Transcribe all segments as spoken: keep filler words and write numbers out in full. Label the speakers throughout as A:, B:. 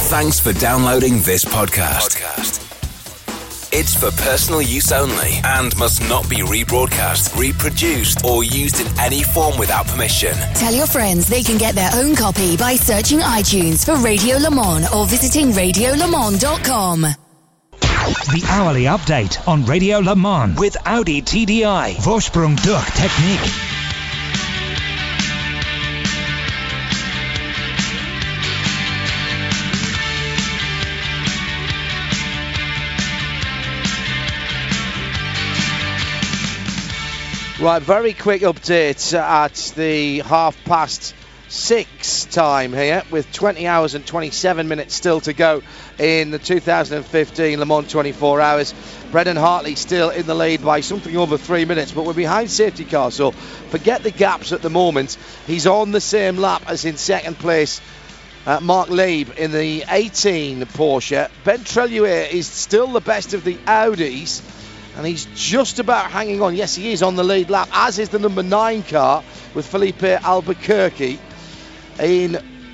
A: Thanks for downloading this podcast. It's for personal use only and must not be rebroadcast, reproduced, or used in any form without permission.
B: Tell your friends they can get their own copy by searching iTunes for Radio Le Mans or visiting radio le mans dot com.
C: The hourly update on Radio Le Mans with Audi T D I. Vorsprung durch Technik.
D: Right, very quick update at the half past six time here with twenty hours and twenty-seven minutes still to go in the two thousand fifteen Le Mans twenty-four hours. Brendan Hartley still in the lead by something over three minutes, but we're behind safety car, so forget the gaps at the moment. He's on the same lap as in second place uh, Mark Leib in the eighteen Porsche. Ben Treluer is still the best of the Audis, and he's just about hanging on. Yes, he is on the lead lap, as is the number nine car with Felipe Albuquerque in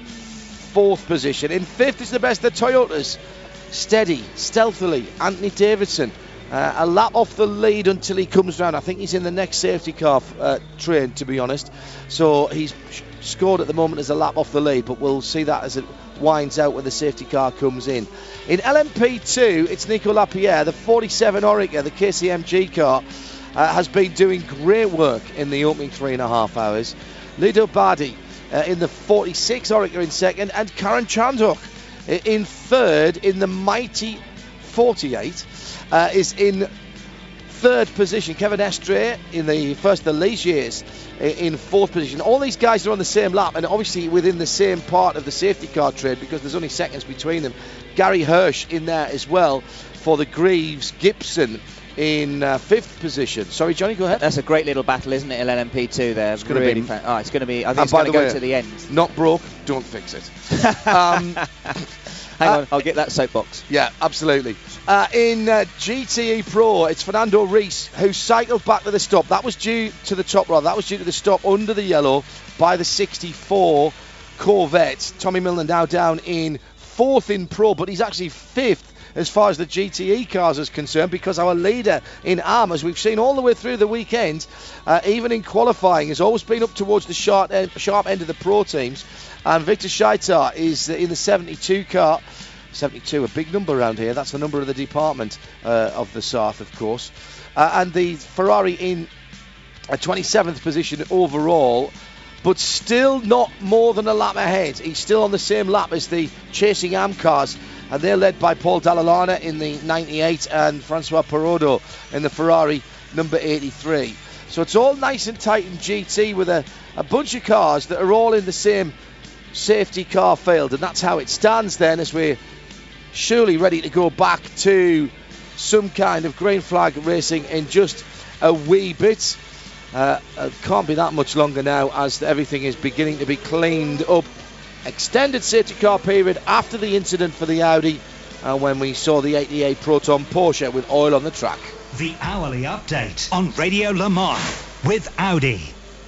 D: fourth position. In fifth is the best of the Toyotas. Steady, stealthily, Anthony Davidson. Uh, a lap off the lead until he comes round. I think he's in the next safety car uh, train, to be honest. So he's scored at the moment as a lap off the lead, but we'll see that as it winds out when the safety car comes in. In L M P two, it's Nico Lapierre, the forty-seven Oreca, the K C M G car, uh, has been doing great work in the opening three and a half hours. Ludo Bardi uh, in the forty-six Oreca in second, and Karen Chandhok in third in the mighty forty-eight uh, is in third position. Kevin Estre in the first of the Ligiers in fourth position. All these guys are on the same lap and obviously within the same part of the safety car trade because there's only seconds between them. Gary Hirsch in there as well for the Greaves Gibson in uh, fifth position. Sorry, Johnny, go ahead.
E: That's a great little battle, isn't it, in L M P two there?
D: It's going to
E: really
D: be.
E: Fa- oh, it's going to be. I think it's going to go way, to the end.
D: Not broke, don't fix it. um,
E: Hang
D: uh,
E: on, I'll get that soapbox.
D: Yeah, absolutely. Uh, in uh, G T E Pro, it's Fernando Reis who cycled back to the stop. That was due to the top rod. That was due to the stop under the yellow by the sixty-four Corvette. Tommy Milner now down in fourth in Pro, but he's actually fifth as far as the G T E cars is concerned, because our leader in A M, as we've seen all the way through the weekend, uh, even in qualifying, has always been up towards the sharp end, sharp end of the Pro teams. And Victor Scheitar is in the seventy-two car. seventy-two, a big number around here. That's the number of the department uh, of the South, of course. Uh, and the Ferrari in a twenty-seventh position overall, but still not more than a lap ahead. He's still on the same lap as the chasing A M cars, and they're led by Paul Dalla in the ninety-eight and Francois Perrodo in the Ferrari number eighty-three. So it's all nice and tight in G T with a, a bunch of cars that are all in the same safety car field, and that's how it stands then as we're surely ready to go back to some kind of green flag racing in just a wee bit. Uh, it can't be that much longer now as everything is beginning to be cleaned up. Extended safety car period after the incident for the Audi uh, when we saw the eighty-eight Proton Porsche with oil on the track.
C: The hourly update on Radio Le Mans with Audi.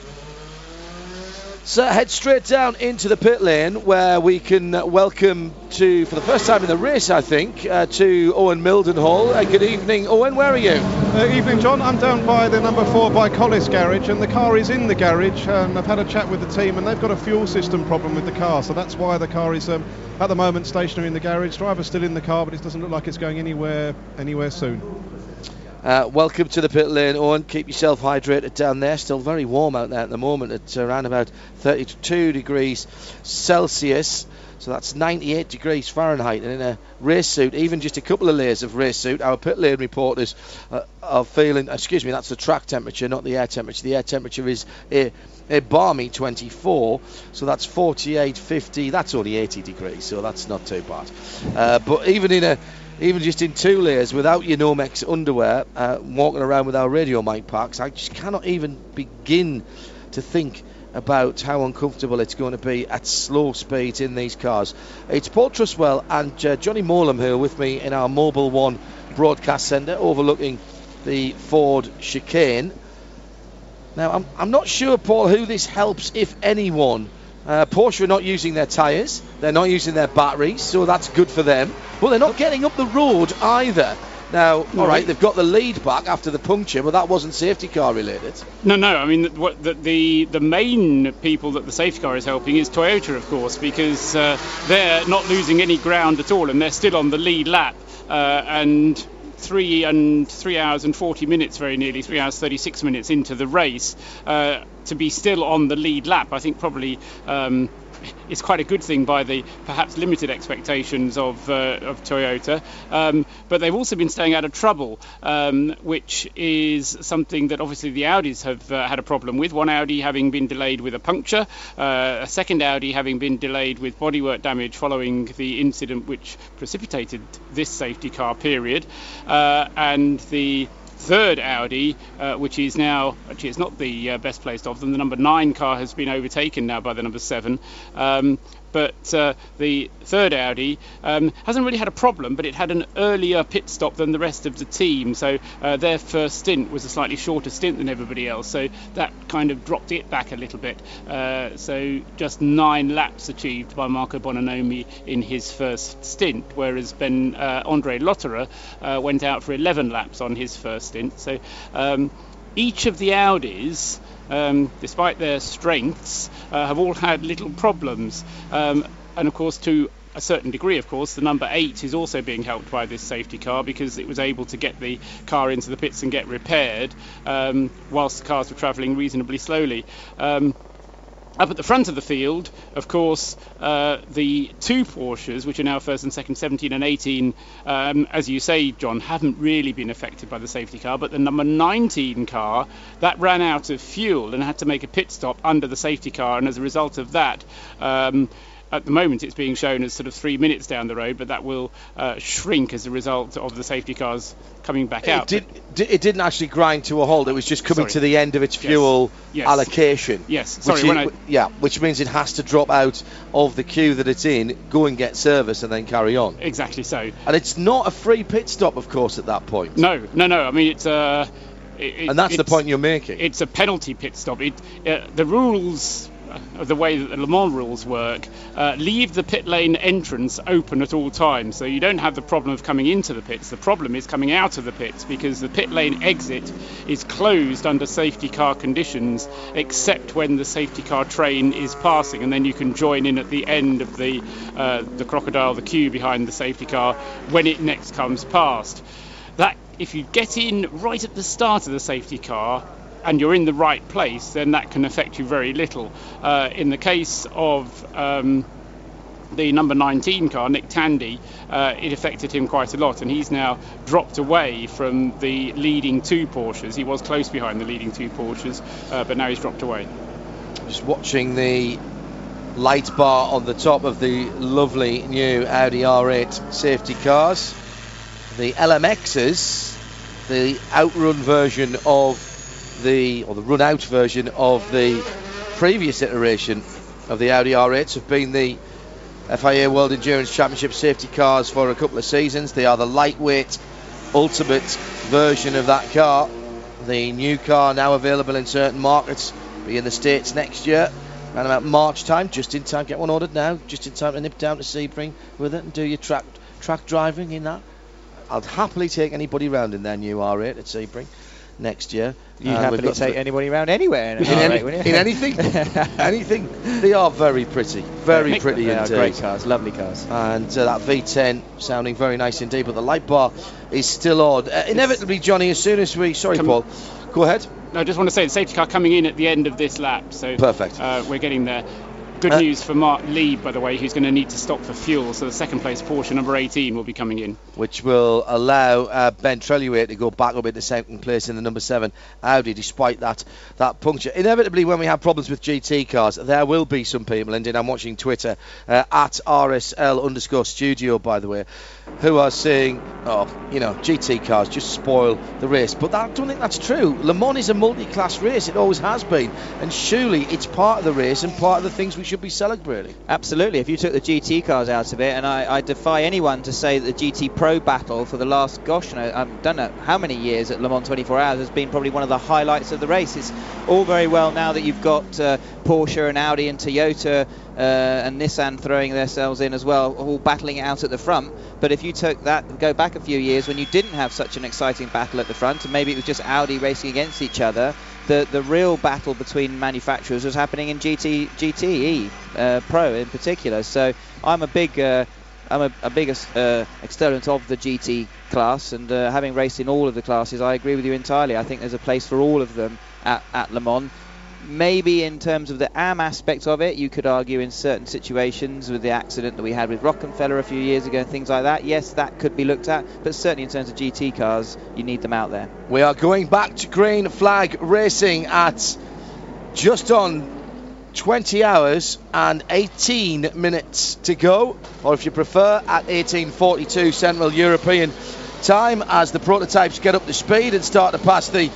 D: So head straight down into the pit lane where we can welcome to, for the first time in the race I think, uh, to Owen Mildenhall. Uh, good evening, Owen, where are you?
F: Uh, evening, John. I'm down by the number four by Collis garage, and the car is in the garage, and I've had a chat with the team and they've got a fuel system problem with the car, so that's why the car is um, at the moment stationary in the garage. Driver's still in the car, but it doesn't look like it's going anywhere anywhere soon.
D: Uh, welcome to the pit lane, Owen. Keep yourself hydrated down there. Still very warm out there at the moment. It's around about thirty-two degrees Celsius. So that's ninety-eight degrees Fahrenheit. And in a race suit, even just a couple of layers of race suit, our pit lane reporters uh, are feeling, excuse me, that's the track temperature, not the air temperature. The air temperature is a, a balmy twenty-four. So that's forty-eight, fifty. That's only eighty degrees. So that's not too bad. Uh, but even in a Even just in two layers, without your Nomex underwear, uh, walking around with our radio mic packs, I just cannot even begin to think about how uncomfortable it's going to be at slow speeds in these cars. It's Paul Truswell and uh, Johnny Morlam who are with me in our Mobile One broadcast centre overlooking the Ford chicane. Now, I'm, I'm not sure, Paul, who this helps, if anyone, Uh, Porsche are not using their tyres, they're not using their batteries, so that's good for them. But they're not getting up the road either. Now, all right, they've got the lead back after the puncture, but that wasn't safety car related.
G: No, no. I mean, what the the, the main people that the safety car is helping is Toyota, of course, because uh, they're not losing any ground at all, and they're still on the lead lap. Uh, and three and three hours and forty minutes, very nearly three hours thirty-six minutes into the race, uh, to be still on the lead lap, I think probably. Um, It's quite a good thing by the perhaps limited expectations of uh, of Toyota, um, but they've also been staying out of trouble, um, which is something that obviously the Audis have uh, had a problem with. One Audi having been delayed with a puncture, uh, a second Audi having been delayed with bodywork damage following the incident which precipitated this safety car period, uh, and the third Audi, uh, which is now, actually it's not the uh, best placed of them, the number nine car has been overtaken now by the number seven, um, but uh, the third Audi um, hasn't really had a problem, but it had an earlier pit stop than the rest of the team, so uh, their first stint was a slightly shorter stint than everybody else, so that kind of dropped it back a little bit. Uh, so just nine laps achieved by Marco Bononomi in his first stint, whereas Ben uh, Andre Lotterer uh, went out for eleven laps on his first stint. So um, each of the Audis, Um, despite their strengths, uh, have all had little problems. Um, and of course, to a certain degree, of course, the number eight is also being helped by this safety car because it was able to get the car into the pits and get repaired um, whilst the cars were travelling reasonably slowly. Um, Up at the front of the field, of course, uh, the two Porsches, which are now first and second, seventeen and eighteen, um, as you say, John, haven't really been affected by the safety car. But the number nineteen car, that ran out of fuel and had to make a pit stop under the safety car. And as a result of that, um, at the moment it's being shown as sort of three minutes down the road, but that will uh, shrink as a result of the safety cars coming back out.
D: It, did, it didn't actually grind to a halt, it was just coming
G: Sorry.
D: to the end of its fuel
G: yes. Yes.
D: allocation.
G: Yes, sorry.
D: Which
G: When
D: it,
G: I...
D: Yeah, which means it has to drop out of the queue that it's in, go and get service and then carry on.
G: Exactly so.
D: And it's not a free pit stop, of course, at that point.
G: No, no, no. I mean, it's a... Uh, it,
D: and that's the point you're making.
G: It's a penalty pit stop. It, uh, the rules... the way that the Le Mans rules work, uh, leave the pit lane entrance open at all times, so you don't have the problem of coming into the pits. The problem is coming out of the pits, because the pit lane exit is closed under safety car conditions except when the safety car train is passing, and then you can join in at the end of the uh, the crocodile, the queue behind the safety car when it next comes past. That, if you get in right at the start of the safety car and you're in the right place, then that can affect you very little. Uh, in the case of um, the number nineteen car, Nick Tandy, uh, it affected him quite a lot, and he's now dropped away from the leading two Porsches. He was close behind the leading two Porsches, uh, but now he's dropped away.
D: Just watching the light bar on the top of the lovely new Audi R eight safety cars. The L M Xs, the outrun version of the or the run out version of the previous iteration of the Audi R eights, have been the F I A World Endurance Championship safety cars for a couple of seasons. They are the lightweight ultimate version of that car. The new car now available in certain markets, be in the States next year around about March time, just in time. Get one ordered now, just in time to nip down to Sebring with it and do your track track driving in that. I'll happily take anybody round in their new R eight at Sebring next year.
E: You'd
D: uh,
E: happily take th- anybody around anywhere in,
D: in, any,
E: right, wouldn't you?
D: in anything, anything. They are very pretty, very
E: yeah,
D: pretty
E: they
D: indeed.
E: are great cars, lovely cars.
D: And uh, that V ten sounding very nice indeed. But the light bar is still odd. Uh, inevitably, Johnny, as soon as we, sorry,
G: Come
D: Paul, go ahead.
G: No, I just want to say the safety car coming in at the end of this lap. So
D: perfect.
G: Uh, we're getting there. Good uh, news for Mark Lee, by the way, who's going to need to stop for fuel. So the second place Porsche number eighteen will be coming in,
D: which will allow uh, Ben Treluet to go back up into second place in the number seven Audi, despite that that puncture. Inevitably, when we have problems with G T cars, there will be some people, and I'm watching Twitter uh, at R S L underscore studio, by the way, who are saying, oh, you know, G T cars just spoil the race. But that, I don't think that's true. Le Mans is a multi-class race. It always has been, and surely it's part of the race and part of the things we should be celebrating.
E: Absolutely. If you took the G T cars out of it, and I, I defy anyone to say that the G T Pro battle for the last, gosh, no, I don't know how many years at Le Mans twenty-four hours has been probably one of the highlights of the race. It's all very well now that you've got uh, Porsche and Audi and Toyota uh, and Nissan throwing themselves in as well, all battling it out at the front. But if you took that, go back a few years when you didn't have such an exciting battle at the front, and maybe it was just Audi racing against each other, the the real battle between manufacturers was happening in G T G T E uh, Pro in particular. So I'm a big uh, I'm a, a big uh, exponent of the G T class, and uh, having raced in all of the classes, I agree with you entirely. I think there's a place for all of them at, at Le Mans. Maybe in terms of the A M aspect of it, you could argue in certain situations with the accident that we had with Rockefeller a few years ago and things like that, yes, that could be looked at, but certainly in terms of G T cars, you need them out there.
D: We are going back to green flag racing at just on twenty hours and eighteen minutes to go, or if you prefer, at eighteen forty-two Central European time, as the prototypes get up to speed and start to pass the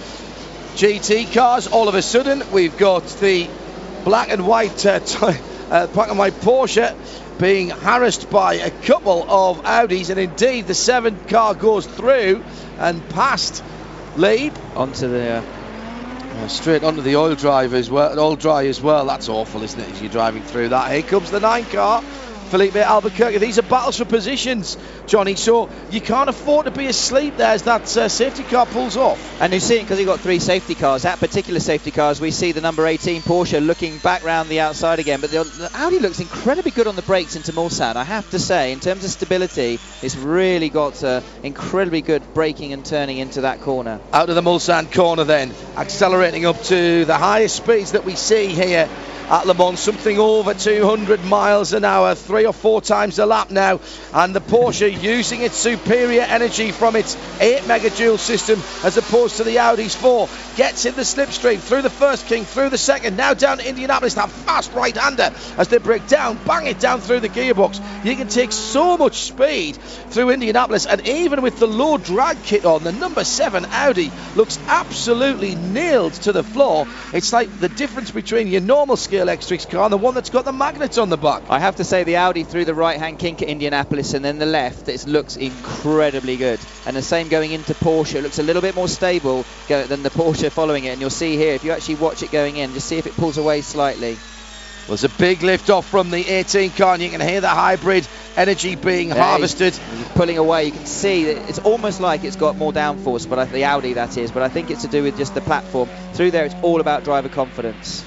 D: G T cars. All of a sudden we've got the black and white uh, t- uh, black and white Porsche being harassed by a couple of Audis, and indeed the seven car goes through and past Leib
E: onto the uh...
D: uh, straight onto the oil drive as well, oil dry as well. That's awful, isn't it, as you're driving through that. Here comes the nine car, Felipe Albuquerque. These are battles for positions, Johnny, so you can't afford to be asleep there as that uh, safety car pulls off.
E: And you see it because you've got three safety cars. That particular safety cars, we see the number eighteen Porsche looking back round the outside again, but the, the Audi looks incredibly good on the brakes into Mulsanne. I have to say, in terms of stability, it's really got uh, incredibly good braking and turning into that corner.
D: Out of the Mulsanne corner then, accelerating up to the highest speeds that we see here at Le Mans, something over two hundred miles an hour, three or four times a lap now, and the Porsche using its superior energy from its eight megajoule system as opposed to the Audi's four, gets in the slipstream through the first king, through the second, now down to Indianapolis, that fast right-hander as they break down, bang it down through the gearbox. You can take so much speed through Indianapolis, and even with the low drag kit on, the number seven Audi looks absolutely nailed to the floor. It's like the difference between your normal scale X-Trix car and the one that's got the magnets on the back.
E: I have to say the Audi through the right-hand kink at Indianapolis and then the left, it looks incredibly good. And the same going into Porsche, it looks a little bit more stable go, than the Porsche following it. And you'll see here, if you actually watch it going in, just see if it pulls away slightly.
D: Well, there's a big lift off from the eighteen car, and you can hear the hybrid energy being
E: yeah,
D: harvested.
E: He's, he's pulling away. You can see that it's almost like it's got more downforce, but I, the Audi that is. But I think it's to do with just the platform. Through there, it's all about driver confidence.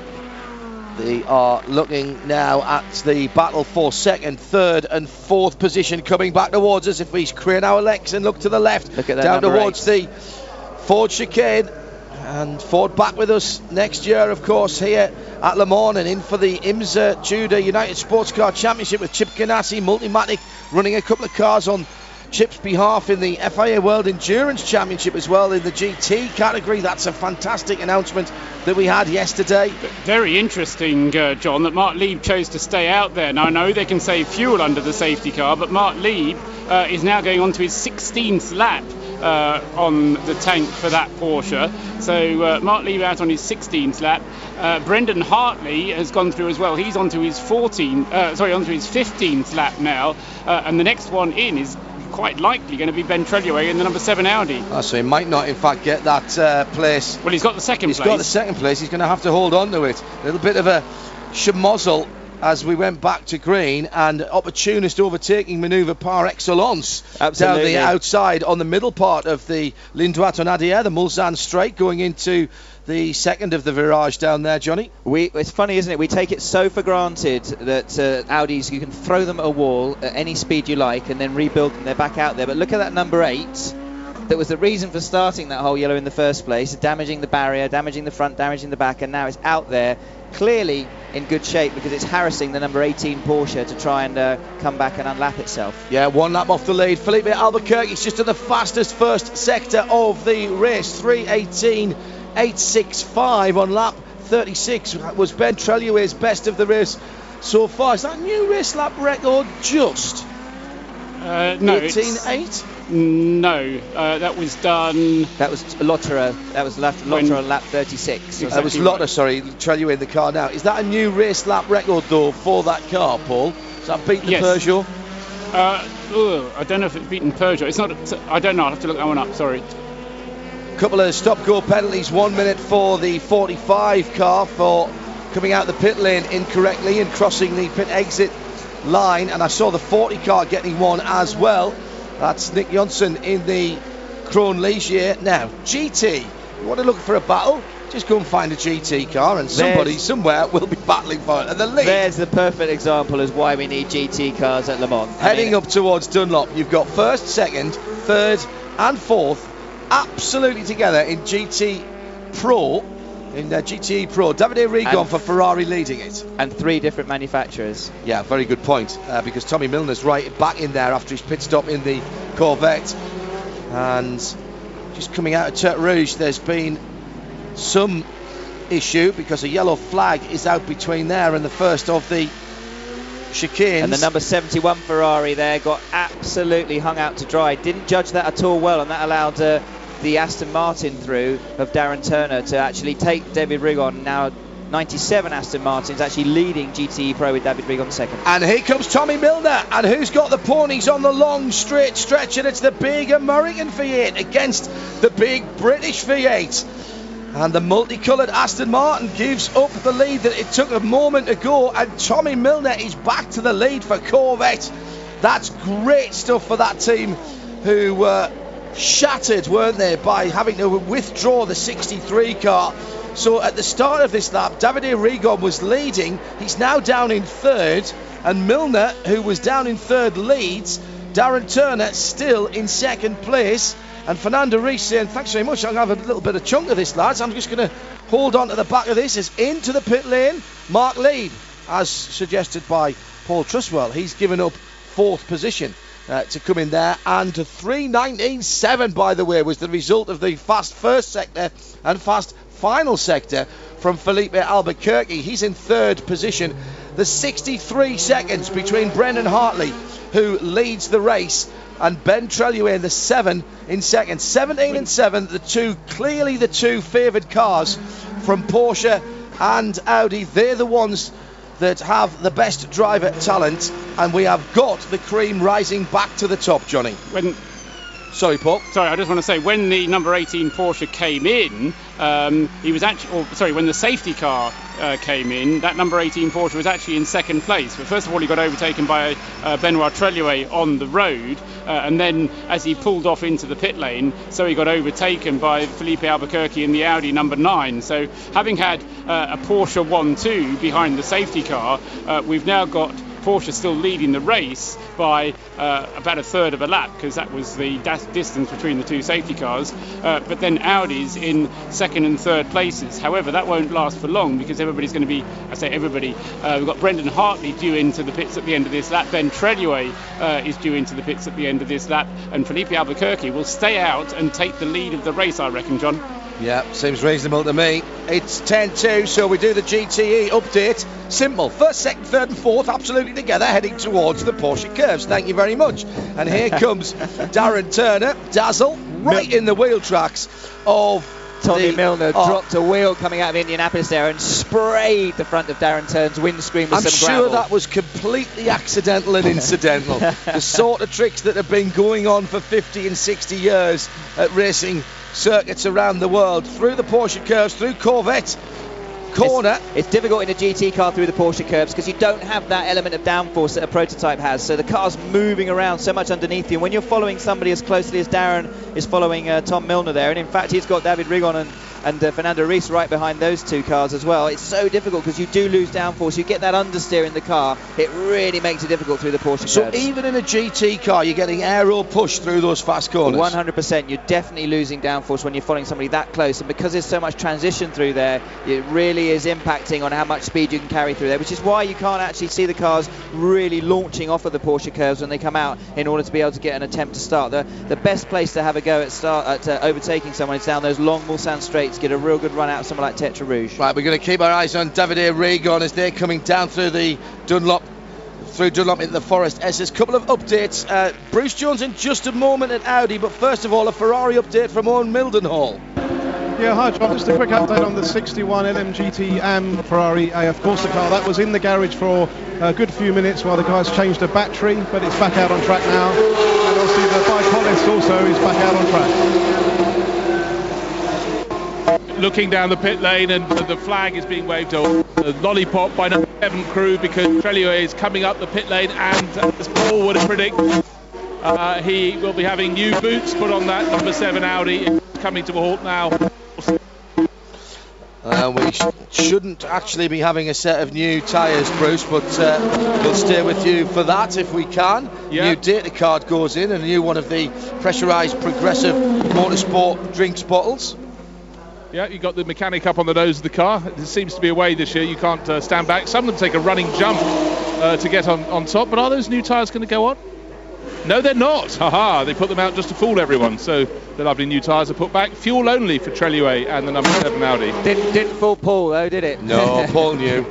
D: They are looking now at the battle for second, third and fourth position coming back towards us. If we crane our legs and look to the left,
E: look at that
D: down towards
E: eight.
D: the Ford chicane. And Ford back with us next year, of course, here at Le Mans, and in for the IMSA Tudor United Sports Car Championship with Chip Ganassi, Multimatic, running a couple of cars on Chip's behalf in the F I A World Endurance Championship as well in the G T category. That's a fantastic announcement that we had yesterday.
G: Very interesting, uh, John, that Mark Lieb chose to stay out there. Now, I know they can save fuel under the safety car, but Mark Lieb uh, is now going on to his sixteenth lap uh, on the tank for that Porsche. So uh, Mark Lieb out on his sixteenth lap. Uh, Brendan Hartley has gone through as well. He's on to his fourteenth, uh, sorry, on to his fifteenth lap now, uh, and the next one in is quite likely going to be Ben Treluet in the number seven Audi.
D: Oh, so he might not in fact get that uh, place.
G: Well, he's got the second
D: he's
G: place.
D: He's got the second place. He's going to have to hold on to it. A little bit of a schmozzle as we went back to green, and opportunist overtaking manoeuvre par excellence.
E: Absolutely.
D: Down the outside on the middle part of the Ligne droite en arrière, the Mulsanne straight, going into the second of the virage down there, Johnny.
E: We, it's funny, isn't it? We take it so for granted that uh, Audis, you can throw them at a wall at any speed you like and then rebuild them. They're back out there. But look at that number eight. That was the reason for starting that whole yellow in the first place, damaging the barrier, damaging the front, damaging the back, and now it's out there, clearly in good shape because it's harassing the number eighteen Porsche to try and uh, come back and unlap itself.
D: Yeah, one lap off the lead. Felipe Albuquerque's just in the fastest first sector of the race, three eighteen eight sixty-five on lap thirty-six was Ben Treluet's best of the race so far. Is that a new race lap record just?
G: Uh, no,
D: eighteen eight?
G: No, uh, that was done.
E: That was Lotterer. That was left Lotterer on lap thirty-six.
G: Exactly.
D: That was Lotter, sorry, Treluay in the car now. Is that a new race lap record though for that car, Paul? Does that beat the
G: Yes.
D: Peugeot?
G: Uh, ugh, I don't know if it's beaten Peugeot. It's not. I don't know. I'll have to look that one up. Sorry.
D: Couple of stop-go penalties. One minute for the forty-five car for coming out the pit lane incorrectly and crossing the pit exit line. And I saw the forty car getting one as well. That's Nick Johnson in the Krone Ligier. Now, G T, you want to look for a battle? Just go and find a G T car and somebody
E: There's-
D: somewhere will be battling for it. And the lead,
E: There's the perfect example as why we need G T cars at Le Mans. I
D: heading
E: mean,
D: up towards Dunlop, you've got first, second, third and fourth absolutely together in G T Pro, in uh, G T E Pro. Davide Rigon
E: And-
D: for Ferrari leading it.
E: and three different manufacturers.
D: Yeah, very good point, uh, because Tommy Milner's right back in there after his pit stop in the Corvette. And just coming out of Tertre Rouge, there's been some issue because a yellow flag is out between there and the first of the chicanes.
E: And the number seventy-one Ferrari there got absolutely hung out to dry. Didn't judge that at all well, and that allowed uh, the Aston Martin through of Darren Turner to actually take David Rigon. Now ninety-seven Aston Martins actually leading G T E Pro with David Rigon second.
D: And here comes Tommy Milner, and who's got the ponies on the long straight stretch? And it's the big American V eight against the big British V eight. And the multicoloured Aston Martin gives up the lead that it took a moment ago, and Tommy Milner is back to the lead for Corvette. That's great stuff for that team, who were shattered, weren't they, by having to withdraw the sixty-three car. So at the start of this lap, Davide Rigon was leading. He's now down in third, and Milner, who was down in third, leads. Darren Turner still in second place. And Fernando Reis saying, thanks very much, I'm going to have a little bit of chunk of this, lads. I'm just going to hold on to the back of this. As into the pit lane, Mark Lead, as suggested by Paul Truswell. He's given up fourth position uh, to come in there. And three nineteen seven, by the way, was the result of the fast first sector and fast final sector from Felipe Albuquerque. He's in third position. The sixty-three seconds between Brendan Hartley, who leads the race, and Ben Treluay in the seven in second. seventeen and seven, the two, clearly the two favoured cars from Porsche and Audi. They're the ones that have the best driver talent, and we have got the cream rising back to the top, Johnny.
G: When
D: Sorry, Paul.
G: Sorry, I just want to say, when the number eighteen Porsche came in, um, he was actually, or sorry, when the safety car uh, came in, that number eighteen Porsche was actually in second place. But first of all, he got overtaken by uh, Benoit Treluay on the road, uh, and then as he pulled off into the pit lane, so he got overtaken by Felipe Albuquerque in the Audi number nine. So having had uh, a Porsche one two behind the safety car, uh, we've now got Porsche still leading the race by uh, about a third of a lap, because that was the da- distance between the two safety cars, uh, but then Audi's in second and third places. However, that won't last for long, because everybody's going to be, I say everybody, uh, we've got Brendan Hartley due into the pits at the end of this lap, Ben Treluay uh, is due into the pits at the end of this lap, and Felipe Albuquerque will stay out and take the lead of the race, I reckon, John.
D: Yeah, seems reasonable to me. It's ten two, so we do the G T E update. Simple. First, second, third and fourth absolutely together, heading towards the Porsche curves. Thank you very much. And here comes Darren Turner, Dazzle, right in the wheel tracks of
E: Tommy
D: the,
E: Milner
D: oh,
E: dropped a wheel coming out of Indianapolis there and sprayed the front of Darren Turn's windscreen with
D: I'm
E: some
D: sure
E: gravel.
D: that was completely accidental and incidental. The sort of tricks that have been going on for fifty and sixty years at racing circuits around the world. Through the Porsche curves, through Corvette corner.
E: It's, it's difficult in a G T car through the Porsche curves because you don't have that element of downforce that a prototype has. So the car's moving around so much underneath you. And when you're following somebody as closely as Darren is following uh, Tom Milner there, and in fact he's got David Rigon and, and uh, Fernando Reis right behind those two cars as well, it's so difficult because you do lose downforce. You get that understeer in the car. It really makes it difficult through the Porsche
D: So
E: curves.
D: even in a G T car, you're getting aero push through those fast corners.
E: one hundred percent. You're definitely losing downforce when you're following somebody that close, and because there's so much transition through there, it really is impacting on how much speed you can carry through there, which is why you can't actually see the cars really launching off of the Porsche curves when they come out in order to be able to get an attempt to start. The, the best place to have a go at start at uh, overtaking someone is down those long Mulsanne straights, get a real good run out of someone like Tertre Rouge.
D: Right, we're going to keep our eyes on Davide Rigon as they're coming down through the Dunlop through Dunlop into the Forest S's. Couple of updates. Uh, Bruce Jones in just a moment at Audi, but first of all, a Ferrari update from Owen Mildenhall.
F: Yeah, hi John, just a quick update on the sixty-one L M G T AM Ferrari A F Corsa car. That was in the garage for a good few minutes while the guys changed a battery, but it's back out on track now. And obviously the By Collis also is back out on track.
H: Looking down the pit lane, and the flag is being waved over. The lollipop by number seven crew, because Trellier is coming up the pit lane, and as Paul would predict, uh, he will be having new boots put on that number seven Audi. It's coming to a halt now.
D: Uh, we sh- shouldn't actually be having a set of new tyres, Bruce, but uh, we'll stay with you for that if we can.
H: Yeah.
D: New data card goes in, and a new one of the pressurised Progressive Motorsport drinks bottles.
H: Yeah, you got the mechanic up on the nose of the car. There seems to be a way this year you can't uh, stand back. Some of them take a running jump uh, to get on, on top, but are those new tyres going to go on? No, they're not. Haha, they put them out just to fool everyone. So the lovely new tyres are put back. Fuel only for Trellier and the number seven Audi.
E: Didn't, didn't fool Paul though, did it?
D: No, Paul knew.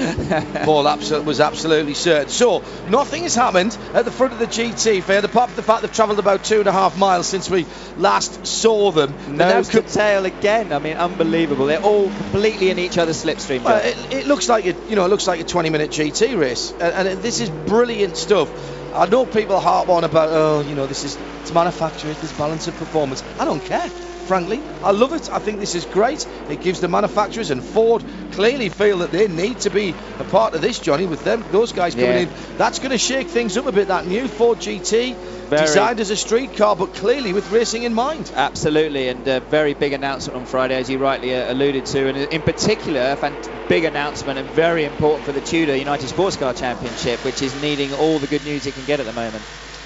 D: Paul abso- was absolutely certain. So, nothing has happened at the front of the G T fair, apart from the fact they've travelled about two and a half miles since we last saw them.
E: Nose to tail again. I mean, unbelievable. They're all completely in each other's slipstream.
D: Well, it, it looks like a, you know, it looks like a twenty minute G T race, and, and this is brilliant stuff. I know people harp on about, oh, you know, this is it's manufactured, this balance of performance. I don't care, frankly. I love it. I think this is great. It gives the manufacturers, and Ford clearly feel that they need to be a part of this, Johnny, with them, those guys coming
E: Yeah.
D: in. That's going to shake things up a bit, that new Ford G T,
E: Very.
D: designed as a street car, but clearly with racing in mind.
E: Absolutely, and a very big announcement on Friday, as you rightly uh, alluded to, and in particular, a fant- big announcement and very important for the Tudor United Sports Car Championship, which is needing all the good news it can get at the moment.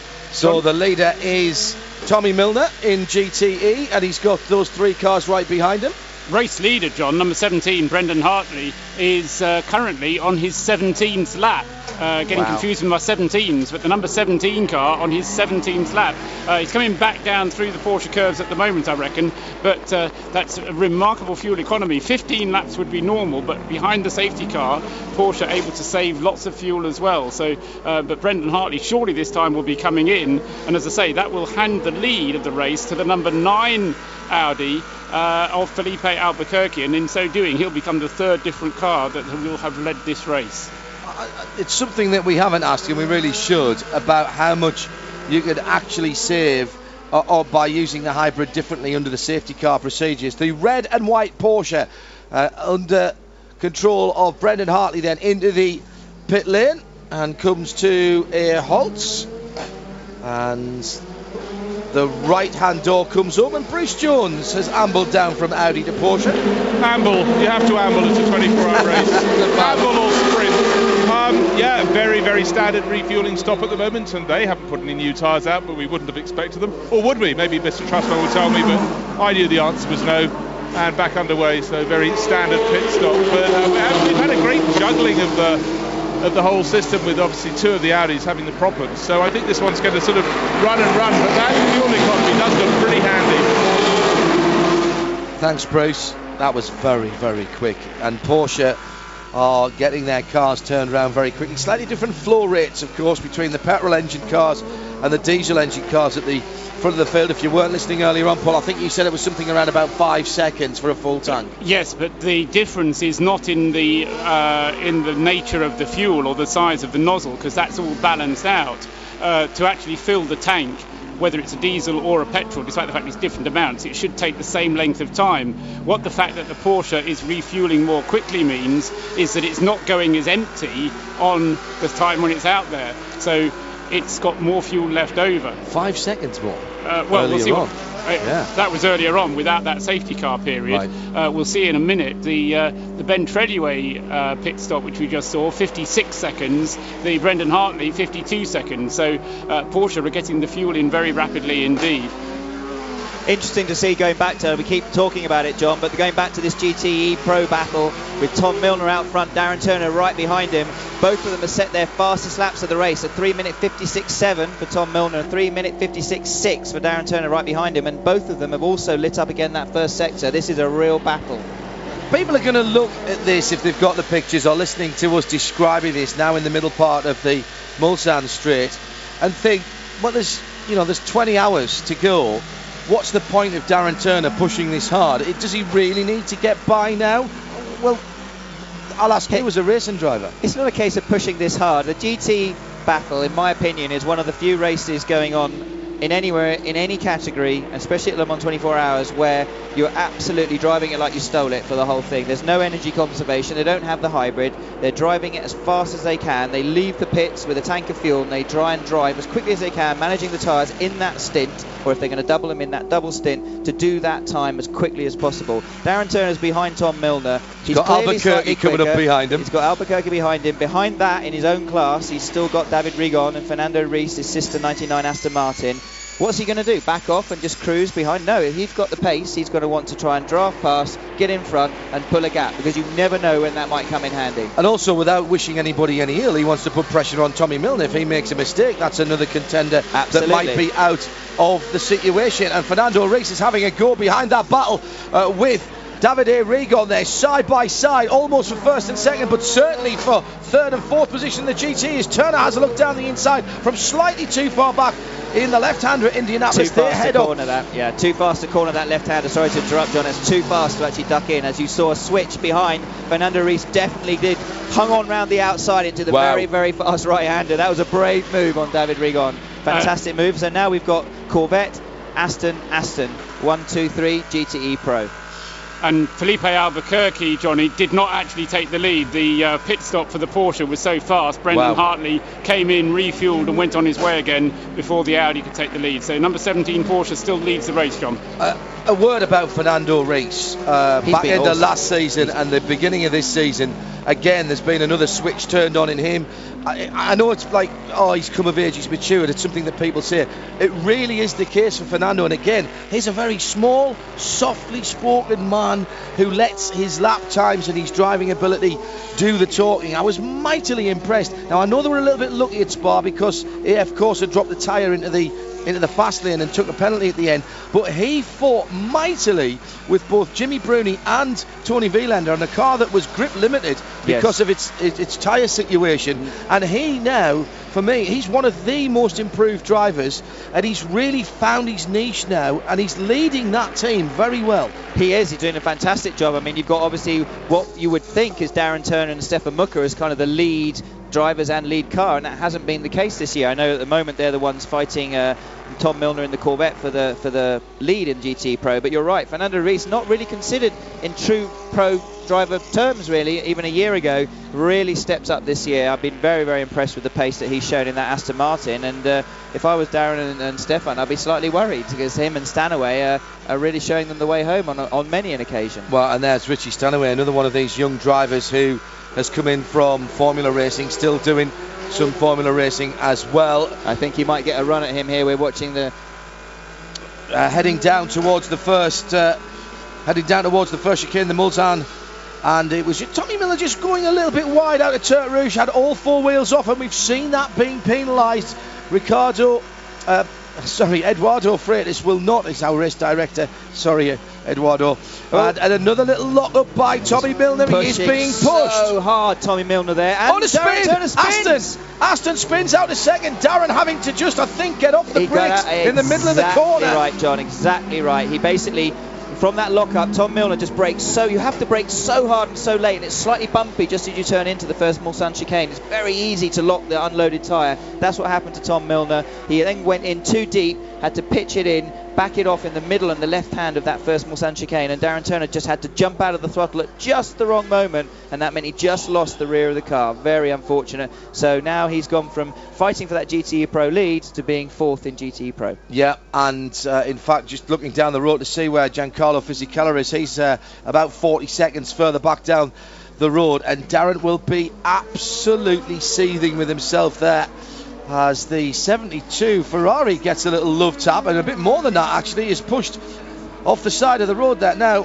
D: So the leader is Tommy Milner in G T E, and he's got those three cars right behind him.
G: Race leader, John, number seventeen, Brendan Hartley, is uh, currently on his seventeenth lap. Uh, getting
D: Wow.
G: confused with my seventeens, but the number seventeen car on his seventeenth lap. Uh, he's coming back down through the Porsche curves at the moment, I reckon, but uh, that's a remarkable fuel economy. fifteen laps would be normal, but behind the safety car, Porsche are able to save lots of fuel as well. So, uh, but Brendan Hartley surely this time will be coming in, and as I say, that will hand the lead of the race to the number nine Audi uh, of Felipe Albuquerque, and in so doing, he'll become the third different car that will have led this race.
D: It's something that we haven't asked, and we really should, about how much you could actually save or, or by using the hybrid differently under the safety car procedures. The red and white Porsche uh, under control of Brendan Hartley then into the pit lane and comes to a halt, and the right hand door comes up, and Bruce Jones has ambled down from Audi to Porsche.
H: Amble, you have to amble, it's a twenty-four hour race. Amble or sprint. Um, yeah, very, very standard refuelling stop at the moment, and they haven't put any new tyres out, but we wouldn't have expected them. Or would we? Maybe Mister Trustman will tell me, but I knew the answer was no. And back underway, so very standard pit stop. But um, we've had a great juggling of the of the whole system, with obviously two of the Audis having the problems. So I think this one's going to sort of run and run, but that fuel economy does look pretty handy.
D: Thanks, Bruce. That was very, very quick. And Porsche are getting their cars turned around very quickly. Slightly different flow rates, of course, between the petrol engine cars and the diesel engine cars at the front of the field. If you weren't listening earlier on, Paul, I think you said it was something around about five seconds for a full tank.
G: Yes, but the difference is not in the uh, in the nature of the fuel or the size of the nozzle, because that's all balanced out. Uh, to actually fill the tank, whether it's a diesel or a petrol, despite the fact it's different amounts, it should take the same length of time. What the fact that the Porsche is refueling more quickly means is that it's not going as empty on the time when it's out there. So it's got more fuel left over.
D: Five seconds more.
G: Uh, well,
D: earlier
G: we'll see.
D: on.
G: What, uh,
D: Yeah.
G: That was earlier on without that safety car period.
D: Right.
G: Uh, we'll see in a minute. The uh, the Ben Treadway uh, pit stop, which we just saw, fifty-six seconds. The Brendan Hartley, fifty-two seconds. So uh, Porsche are getting the fuel in very rapidly indeed.
E: Interesting to see, going back to, we keep talking about it, John, but going back to this G T E Pro battle with Tom Milner out front, Darren Turner right behind him. Both of them have set their fastest laps of the race, a three minute fifty-six seven for Tom Milner, a three minute fifty-six six for Darren Turner right behind him, and both of them have also lit up again that first sector. This is a real battle.
D: People are going to look at this, if they've got the pictures or listening to us describing this now in the middle part of the Mulsanne straight and think, well, there's you know there's twenty hours to go. What's the point of Darren Turner pushing this hard? It, does he really need to get by now? Well, I'll ask you as a racing driver.
E: It's not a case of pushing this hard. The G T battle, in my opinion, is one of the few races going on in anywhere, in any category, especially at Le Mans twenty-four hours, where you're absolutely driving it like you stole it for the whole thing. There's no energy conservation. They don't have the hybrid. They're driving it as fast as they can. They leave the pits with a tank of fuel and they try and drive as quickly as they can, managing the tyres in that stint, or if they're going to double them in that double stint, to do that time as quickly as possible. Darren Turner's behind Tom Milner.
D: He's got Albuquerque coming up behind him.
E: He's got Albuquerque behind him. Behind that, in his own class, he's still got David Rigon and Fernando Reis, his sister ninety-nine Aston Martin. What's he going to do? Back off and just cruise behind? No, if he's got the pace, he's going to want to try and draft past, get in front and pull a gap, because you never know when that might come in handy.
D: And also, without wishing anybody any ill, he wants to put pressure on Tommy Milner. If he makes a mistake, that's another contender
E: Absolutely.
D: that might be out of the situation. And Fernando Reis is having a go behind that battle uh, with Davide Rigon there, side by side, almost for first and second, but certainly for third and fourth position in the G T. As Turner has a look down the inside from slightly too far back in the left-hander at Indianapolis.
E: Too fast
D: head
E: to corner
D: up.
E: that. Yeah, too fast to corner that left-hander. Sorry to interrupt, John. It's too fast to actually duck in. As you saw a switch behind, Fernando Reis definitely did. Hung on round the outside into the
D: wow.
E: very, very fast right-hander. That was a brave move on David Rigon. Fantastic uh, move. So now we've got Corvette, Aston, Aston. One, two, three, G T E Pro.
G: And Felipe Albuquerque, Johnny, did not actually take the lead. The uh, pit stop for the Porsche was so fast. Brendan
D: wow.
G: Hartley came in, refueled and went on his way again before the Audi could take the lead. So number seventeen Porsche still leads the race, John.
D: Uh, a word about Fernando Reis. Uh, back in the awesome. last season and the beginning of this season, again, there's been another switch turned on in him. I, I know it's like, oh, he's come of age, he's matured. It's something that people say. It really is the case for Fernando. And again, he's a very small, softly spoken man who lets his lap times and his driving ability do the talking. I was mightily impressed. Now, I know they were a little bit lucky at Spa because A F Corse had dropped the tyre into the into the fast lane and took a penalty at the end, but he fought mightily with both Jimmy Bruni and Tony Vielander on a car that was grip limited because yes. of its its, its tyre situation. Mm-hmm. And he now, for me, he's one of the most improved drivers, and he's really found his niche now, and he's leading that team very well.
E: He is. He's doing a fantastic job. I mean, you've got obviously what you would think is Darren Turner and Stefan Mucker as kind of the lead drivers and lead car, and that hasn't been the case this year. I know at the moment they're the ones fighting uh, Tom Milner in the Corvette for the for the lead in G T Pro, but you're right, Fernando Reis, not really considered in true pro driver terms really, even a year ago, really stepped up this year. I've been very, very impressed with the pace that he's shown in that Aston Martin, and uh, if I was Darren and, and Stefan, I'd be slightly worried, because him and Stanaway uh, are really showing them the way home on, on many an occasion.
D: Well, and there's Richie Stanaway, another one of these young drivers who has come in from Formula Racing, still doing some Formula Racing as well.
E: I think he might get a run at him here. We're watching the
D: uh, heading down towards the first uh, heading down towards the first chicane, the Mulsanne, and it was Tommy Miller just going a little bit wide out of Turtle Rouge, had all four wheels off, and we've seen that being penalised. Ricardo uh, sorry Eduardo Freitas will not, is our race director, sorry Eduardo. Oh. And, and another little lock up by Tommy Milner. He is being pushed
E: so hard, Tommy Milner there. And
D: on a spin, Aston, Aston spins out a second. Darren having to just, I think, get off the
E: he
D: brakes in the middle of the corner.
E: Exactly right, John, exactly right. He basically, from that lock-up, Tom Milner just brakes so, you have to brake so hard and so late, and it's slightly bumpy just as you turn into the first Mulsanne chicane. It's very easy to lock the unloaded tyre. That's what happened to Tom Milner. He then went in too deep, had to pitch it in, back it off in the middle and the left hand of that first Mulsanne chicane, and Darren Turner just had to jump out of the throttle at just the wrong moment, and that meant he just lost the rear of the car. Very unfortunate. So now he's gone from fighting for that G T E Pro lead to being fourth in G T E Pro.
D: Yeah, and uh, in fact, just looking down the road to see where Giancarlo Fisichella is, he's uh, about forty seconds further back down the road, and Darren will be absolutely seething with himself there, as the seventy-two Ferrari gets a little love tap, and a bit more than that actually, is pushed off the side of the road there. Now,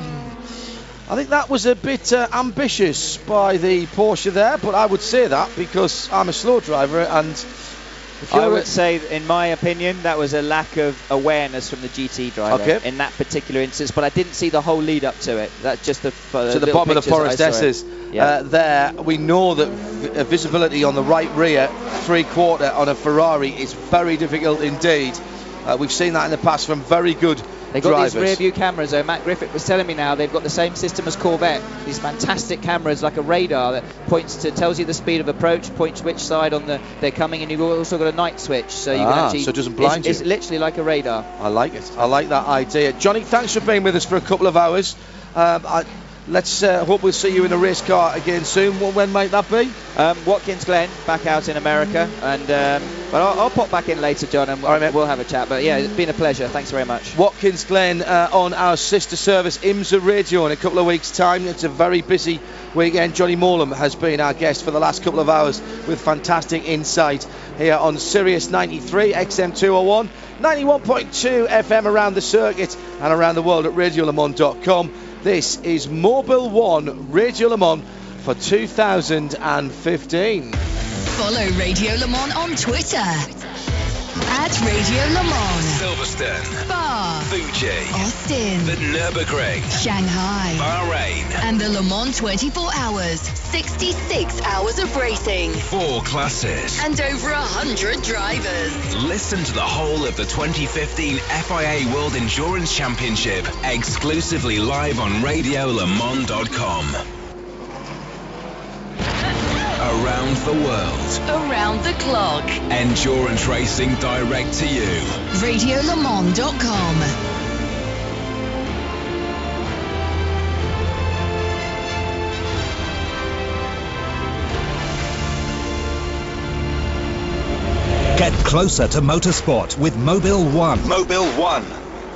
D: I think that was a bit uh, ambitious by the Porsche there, but I would say that because I'm a slow driver, and
E: I would say, in my opinion, that was a lack of awareness from the G T driver
D: okay.
E: in that particular instance, but I didn't see the whole lead up to it. That's just the uh,
D: to the bottom of the Forest S's.
E: Yeah.
D: Uh, there, we know that v- visibility on the right rear three quarter on a Ferrari is very difficult indeed. Uh, we've seen that in the past from very good
E: They've got
D: drivers.
E: these rear view cameras, though. Matt Griffith was telling me now they've got the same system as Corvette. These fantastic cameras, like a radar that points to, tells you the speed of approach, points which side on the they're coming, and you've also got a night switch, so you
D: ah,
E: can actually.
D: So it doesn't blind
E: it's,
D: you.
E: It's literally like a radar.
D: I like it. I like that idea. Johnny, thanks for being with us for a couple of hours. Um, I, let's uh, hope we'll see you in a race car again soon. Well, when might that be?
E: Um, Watkins Glen, back out in America, and um, but I'll, I'll pop back in later, John, and we'll,
D: All right,
E: we'll have a chat. But yeah, it's been a pleasure. Thanks very much.
D: Watkins Glen uh, on our sister service IMSA Radio in a couple of weeks' time. It's a very busy weekend. Johnny Morlam has been our guest for the last couple of hours with fantastic insight here on Sirius ninety-three X M two oh one, ninety-one point two F M around the circuit and around the world at radio le mans dot com. This is Mobile One Radio Le Mans for two thousand fifteen.
B: Follow Radio Le Mans on Twitter at Radio Le Mans.
A: Silverstone,
B: Spa,
A: Fuji,
B: Austin,
A: the Nürburgring,
B: Shanghai,
A: Bahrain,
B: and the Le Mans twenty-four hours. sixty-six hours of racing.
A: Four classes.
B: And over a hundred drivers.
A: Listen to the whole of the twenty fifteen F I A World Endurance Championship exclusively live on radio le mans dot com. Around the world.
B: Around the clock.
A: Endurance racing direct to you.
B: radio le mans dot com.
C: Get closer to motorsport with Mobile One.
A: Mobile One.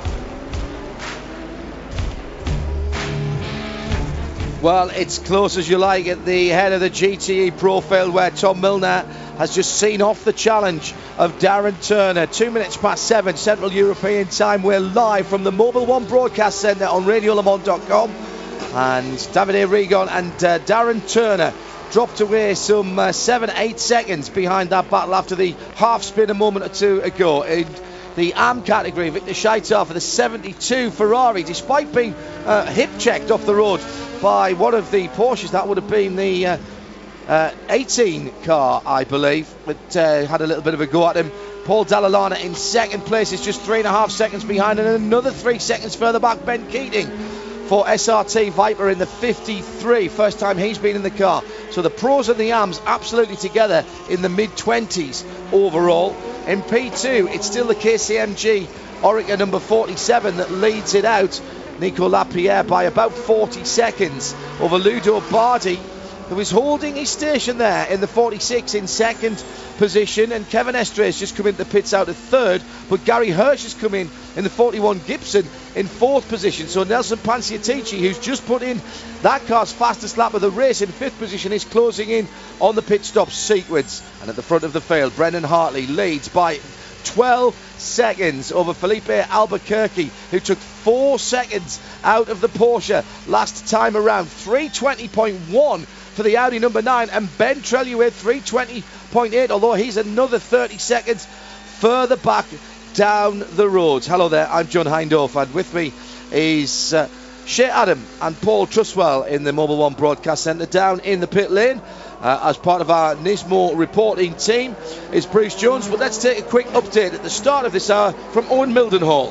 D: Well, it's close as you like at the head of the G T E profile, where Tom Milner has just seen off the challenge of Darren Turner. Two minutes past seven Central European time. We're live from the Mobile One Broadcast Centre on radio le mans dot com. And Davide Rigon and uh, Darren Turner dropped away some uh, seven, eight seconds behind that battle after the half spin a moment or two ago. In the A M category, Victor Scheitar for the seventy-two Ferrari, despite being uh, hip checked off the road by one of the Porsches. That would have been the uh, uh, eighteen car, I believe, but uh, had a little bit of a go at him. Paul Dall'Anna in second place is just three and a half seconds behind, and another three seconds further back, Ben Keating for S R T Viper in the fifty-three. First time he's been in the car. So the pros and the A Ms absolutely together in the mid twenties overall. In P two, it's still the K C M G Oreca number forty-seven that leads it out. Nico Lapierre by about forty seconds over Ludo Bardi, who is holding his station there in the forty-six in second position, and Kevin Estre has just come into the pits out of third, but Gary Hirsch has come in in the forty-one Gibson in fourth position. So Nelson Panciatici, who's just put in that car's fastest lap of the race in fifth position, is closing in on the pit stop sequence. And at the front of the field, Brendan Hartley leads by twelve seconds over Felipe Albuquerque, who took four seconds out of the Porsche last time around. three twenty point one for the Audi number nine, and Ben Treluet three twenty point eight, although he's another thirty seconds further back down the road. Hello there, I'm John Hindhaugh, and with me is uh, Shea Adam and Paul Truswell in the Mobile One Broadcast Centre. Down in the pit lane uh, as part of our Nismo reporting team is Bruce Jones. But let's take a quick update at the start of this hour from Owen Mildenhall.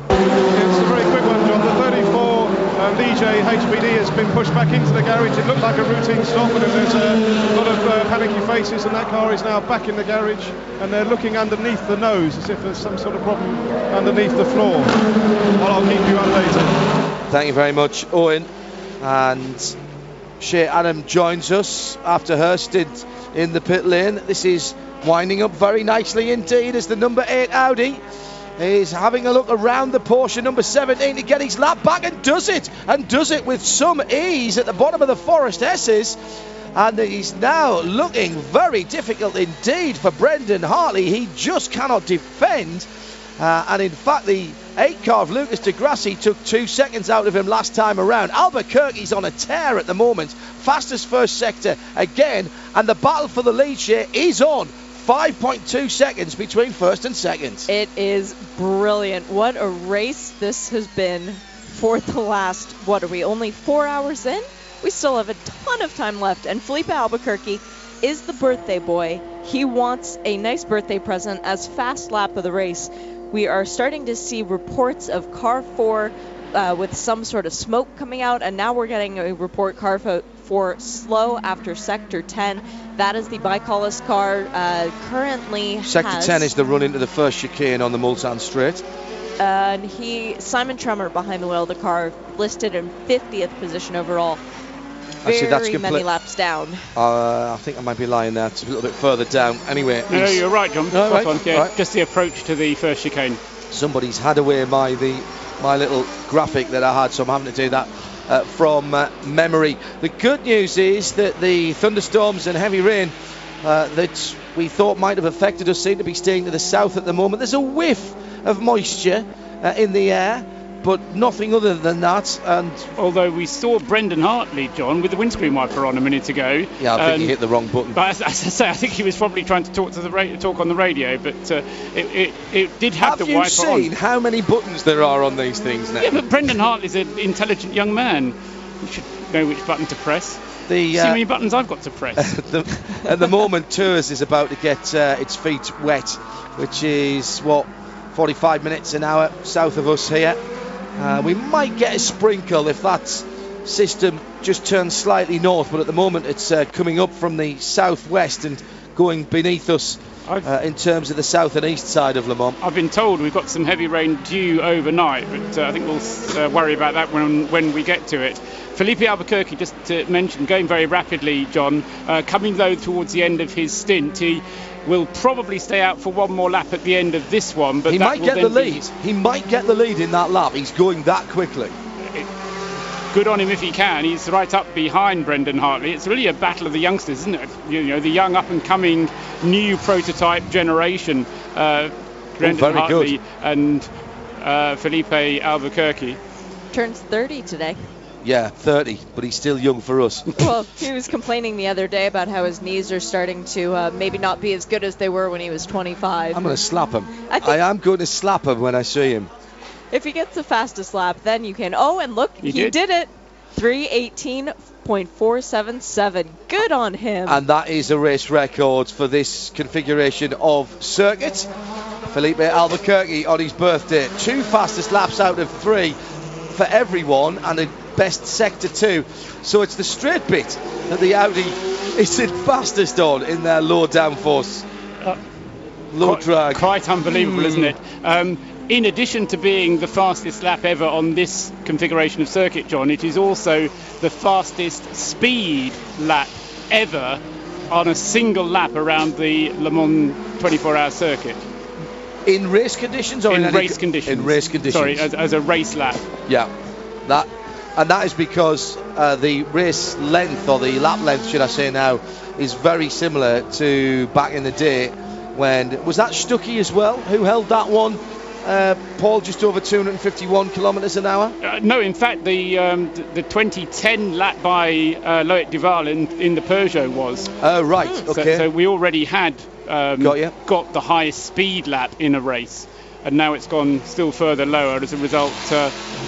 F: It's a very quick one, John. The thirty-four uh, D J H P D has been pushed back into the garage. It looked like a routine stop, and there's a lot of uh, panicky faces, and that car is now back in the garage, and they're looking underneath the nose as if there's some sort of problem underneath the floor. Well, I'll keep you updated.
D: Thank you very much, Owen. And Shea Adam joins us after her stint in the pit lane. This is winding up very nicely indeed as the number eight Audi is having a look around the Porsche number seventeen to get his lap back, and does it, and does it with some ease at the bottom of the Forest S's. And he's now looking very difficult indeed for Brendan Hartley. He just cannot defend. Uh, and in fact, the eight car of Lucas Di Grassi took two seconds out of him last time around. Albuquerque's on a tear at the moment. Fastest first sector again. And the battle for the lead share is on. five point two seconds between first and second.
I: It is brilliant. What a race this has been for the last, what are we, only four hours in? We still have a ton of time left, and Felipe Albuquerque is the birthday boy. He wants a nice birthday present as fast lap of the race. We are starting to see reports of car four uh, with some sort of smoke coming out, and now we're getting a report car four slow after sector ten. That is the Bicolis car. Uh, currently
D: sector
I: has,
D: ten is the run into the first chicane on the Mulsanne Straight.
I: Uh, and he, Simon Trummer behind the wheel of the car, listed in fiftieth position overall. Very
D: Actually, that's compli-
I: many laps down.
D: Uh, I think I might be lying there. It's a little bit further down. Anyway.
G: No, you're right, John.
D: No, right,
G: on. Yeah,
D: right.
G: Just the approach to the first chicane.
D: Somebody's had away my the my little graphic that I had, so I'm having to do that uh, from uh, memory. The good news is that the thunderstorms and heavy rain uh, that we thought might have affected us seem to be staying to the south at the moment. There's a whiff of moisture uh, in the air, but nothing other than that. And
G: although we saw Brendan Hartley, John, with the windscreen wiper on a minute ago.
D: Yeah, I think
G: um,
D: he hit the wrong button.
G: But as, as I say, I think he was probably trying to talk to the ra- talk on the radio, but uh, it, it, it did have,
D: have
G: the wiper on.
D: Have you seen how many buttons there are on these things now?
G: Yeah, but Brendan Hartley's an intelligent young man. He should know which button to press.
D: The,
G: uh, See how many buttons I've got to press.
D: the, at the moment, Tours is about to get uh, its feet wet, which is, what, forty-five minutes an hour south of us here. Uh, we might get a sprinkle if that system just turns slightly north, but at the moment it's uh, coming up from the southwest and going beneath us uh, in terms of the south and east side of Le Mans.
G: I've been told we've got some heavy rain due overnight, but uh, I think we'll uh, worry about that when when we get to it. Felipe Albuquerque, just to mention, going very rapidly, John, uh, coming though towards the end of his stint. He will probably stay out for one more lap at the end of this one, but
D: he
G: that
D: might
G: will
D: get the
G: then
D: lead. He might get the lead in that lap. He's going that quickly.
G: It, good on him if he can. He's right up behind Brendan Hartley. It's really a battle of the youngsters, isn't it? You know, the young up-and-coming new prototype generation. Uh, Brendan
D: oh, very
G: Hartley
D: good.
G: and uh, Felipe Albuquerque.
I: Turns thirty today.
D: Yeah, thirty, but he's still young for us.
I: Well, he was complaining the other day about how his knees are starting to uh, maybe not be as good as they were when he was twenty-five.
D: I'm going to slap him.
I: I,
D: I am going to slap him when I see him.
I: If he gets the fastest lap, then you can. Oh, and look,
G: he,
I: he
G: did.
I: did it. three eighteen point four seven seven. Good on him.
D: And that is a race record for this configuration of circuit. Felipe Albuquerque on his birthday. Two fastest laps out of three for everyone, and a best sector two. So it's the straight bit that the Audi is in fastest on in their low downforce, uh, low
G: quite,
D: drag.
G: Quite unbelievable,
D: mm.
G: isn't it? Um, in addition to being the fastest lap ever on this configuration of circuit, John, it is also the fastest speed lap ever on a single lap around the Le Mans twenty-four hour circuit.
D: In race conditions or
G: in,
D: in
G: race
D: any,
G: conditions?
D: In race conditions.
G: Sorry, as, as a race lap.
D: Yeah, that, and that is because uh, the race length, or the lap length, should I say now, is very similar to back in the day when was that Stuckey as well who held that one. Uh, Paul, just over two hundred fifty-one kilometres an hour?
G: Uh, no, in fact, the um, the twenty ten lap by uh, Loic Duval in, in the Peugeot was.
D: Oh, right,
G: mm.
D: okay.
G: So, so we already had um,
D: got, you.
G: got the highest speed lap in a race, and now it's gone still further lower as a result uh,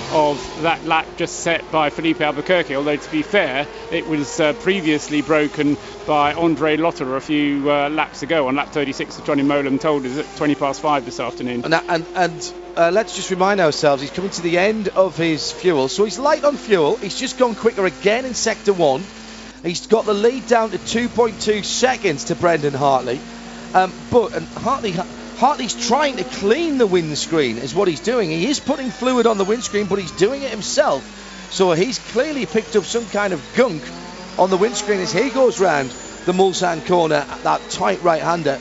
G: of that lap just set by Felipe Albuquerque, although to be fair, it was uh, previously broken by Andre Lotter a few uh, laps ago on lap thirty-six, as Johnny Molam told us at twenty past five this afternoon.
D: And, and, and uh, let's just remind ourselves, he's coming to the end of his fuel, so he's light on fuel. He's just gone quicker again in sector one. He's got the lead down to two point two seconds to Brendan Hartley. Um, but and Hartley... Hartley's trying to clean the windscreen is what he's doing. He is putting fluid on the windscreen, but he's doing it himself. So he's clearly picked up some kind of gunk on the windscreen as he goes round the Mulsanne corner, that tight right-hander.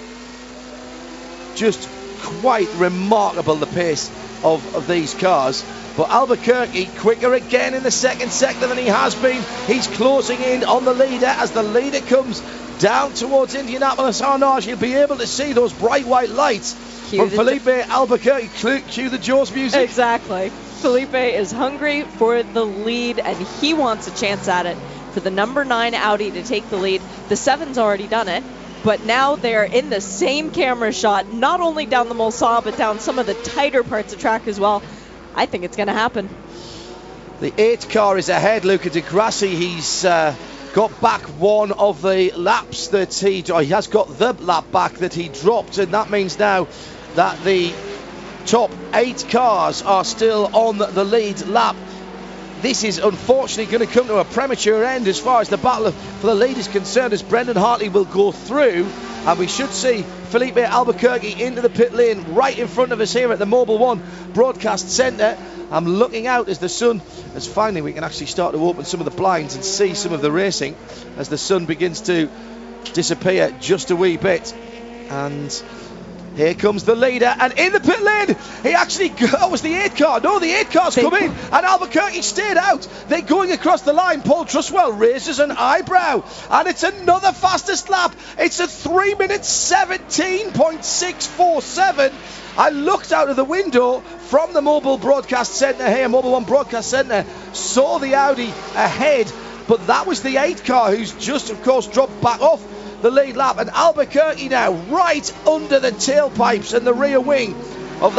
D: Just quite remarkable, the pace of, of these cars. But Albuquerque quicker again in the second sector than he has been. He's closing in on the leader as the leader comes down towards Indianapolis Arnage. You'll be able to see those bright white lights cue from Felipe jo- Albuquerque. Cue, cue the Jaws music.
I: Exactly. Felipe is hungry for the lead, and he wants a chance at it for the number nine Audi to take the lead. The seven's already done it. but now they're in the same camera shot, not only down the Mulsanne, but down some of the tighter parts of track as well. I think it's going to happen.
D: The eight car is ahead, Luca Di Grassi. He's uh, got back one of the laps that he, or he has got the lap back that he dropped, and that means now that the top eight cars are still on the lead lap. This is unfortunately going to come to a premature end as far as the battle for the lead is concerned, as Brendan Hartley will go through, and we should see Felipe Albuquerque into the pit lane right in front of us here at the Mobil One Broadcast Centre. I'm looking out as the sun, as finally we can actually start to open some of the blinds and see some of the racing as the sun begins to disappear just a wee bit. And here comes the leader, and in the pit lane, he actually, oh, was the eight car? No, the eight car's come in, and Albuquerque stayed out. They're going across the line. Paul Truswell raises an eyebrow, and it's another fastest lap. It's a three minutes seventeen point six four seven. I looked out of the window from the Mobil Broadcast Centre here, Mobil One Broadcast Centre, saw the Audi ahead, but that was the eight car who's just, of course, dropped back off the lead lap, and Albuquerque now right under the tailpipes and the rear wing of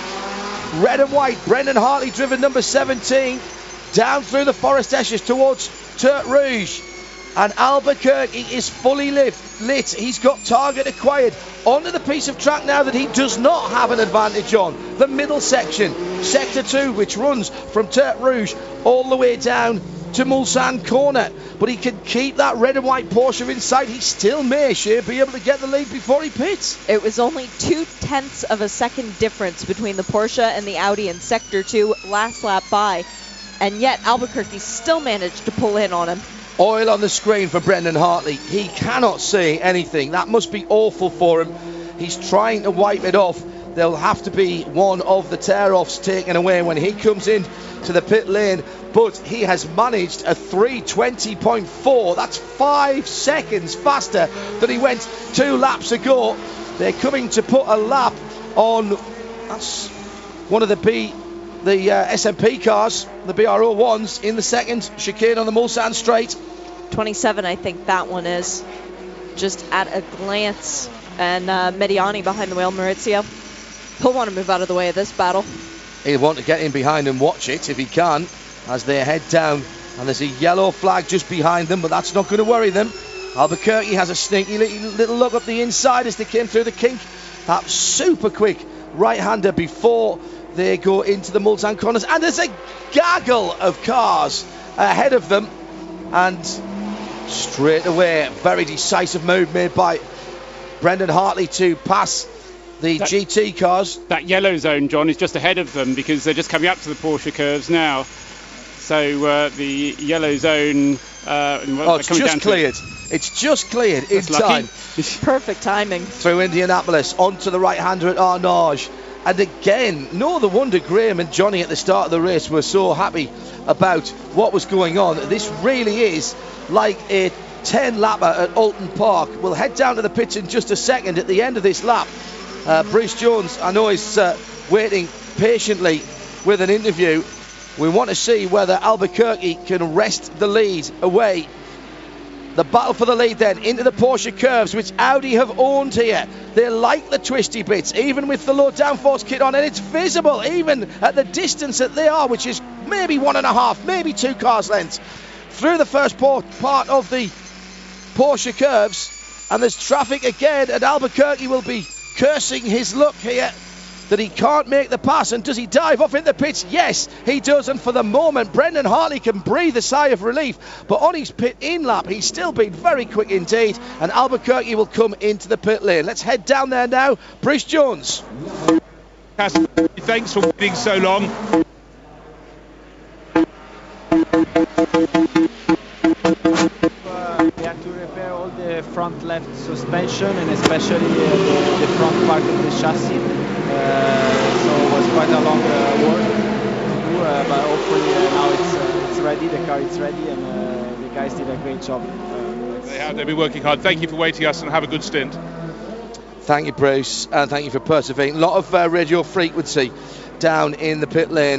D: that red and white Brendan Hartley driven number seventeen, down through the Forest Esches towards Tertre Rouge, and Albuquerque is fully lit. lit. He's got target acquired onto the piece of track now that he does not have an advantage on, the middle section, sector two, which runs from Tertre Rouge all the way down to Mulsanne corner, but he can keep that red and white Porsche in sight. He still may, Shea, be able to get the lead before he pits.
I: It was only two tenths of a second difference between the Porsche and the Audi in sector two last lap by, and yet Albuquerque still managed to pull in on him.
D: Oil on the screen for Brendan Hartley. He cannot see anything. That must be awful for him. He's trying to wipe it off. There'll have to be one of the tear-offs taken away when he comes in to the pit lane, but he has managed a three twenty point four. That's five seconds faster than he went two laps ago. They're coming to put a lap on, that's one of the B, the uh, S M P cars, the B R O ones, in the second chicane on the Mulsanne straight.
I: twenty-seven, I think that one is, just at a glance. And uh, Mediani behind the wheel, Maurizio. He'll want to move out of the way of this battle.
D: He'll want to get in behind and watch it if he can, as they head down, and there's a yellow flag just behind them, but that's not going to worry them. Albuquerque has a sneaky little look up the inside as they came through the kink. That super quick right-hander before they go into the Mulsanne corners, and there's a gaggle of cars ahead of them, and straight away, very decisive move made by Brendan Hartley to pass the that, G T cars.
G: That yellow zone, John, is just ahead of them because they're just coming up to the Porsche curves now. So uh, the yellow zone... Uh,
D: oh, it's just cleared. To... It's just cleared in time.
I: Perfect timing.
D: Through Indianapolis, onto the right-hander at Arnage. And again, no the wonder Graham and Johnny at the start of the race were so happy about what was going on. This really is like a ten lapper at Alton Park. We'll head down to the pits in just a second at the end of this lap. Uh, Bruce Jones, I know, is uh, waiting patiently with an interview. We want to see whether Albuquerque can wrest the lead away. The battle for the lead then into the Porsche curves, which Audi have owned here. They like the twisty bits, even with the low downforce kit on, and it's visible even at the distance that they are, which is maybe one and a half, maybe two cars lengths through the first part of the Porsche curves. And there's traffic again, and Albuquerque will be cursing his luck here that he can't make the pass. And does he dive off in the pits? Yes, he does. And for the moment, Brendan Hartley can breathe a sigh of relief. But on his pit in lap, he's still been very quick indeed. And Albuquerque will come into the pit lane. Let's head down there now. Bruce Jones.
H: Thanks for waiting so long.
J: We had to repair all the front left suspension and especially uh, the, the front part of the chassis. Uh, so it was quite a long uh, work to do, uh, but hopefully uh, now it's uh, it's ready. The car is ready, and uh, the guys did a great job. Uh,
H: they have. They've been working hard. Thank you for waiting us, and have a good stint.
D: Thank you, Bruce, and thank you for persevering. A lot of uh, radio frequency down in the pit lane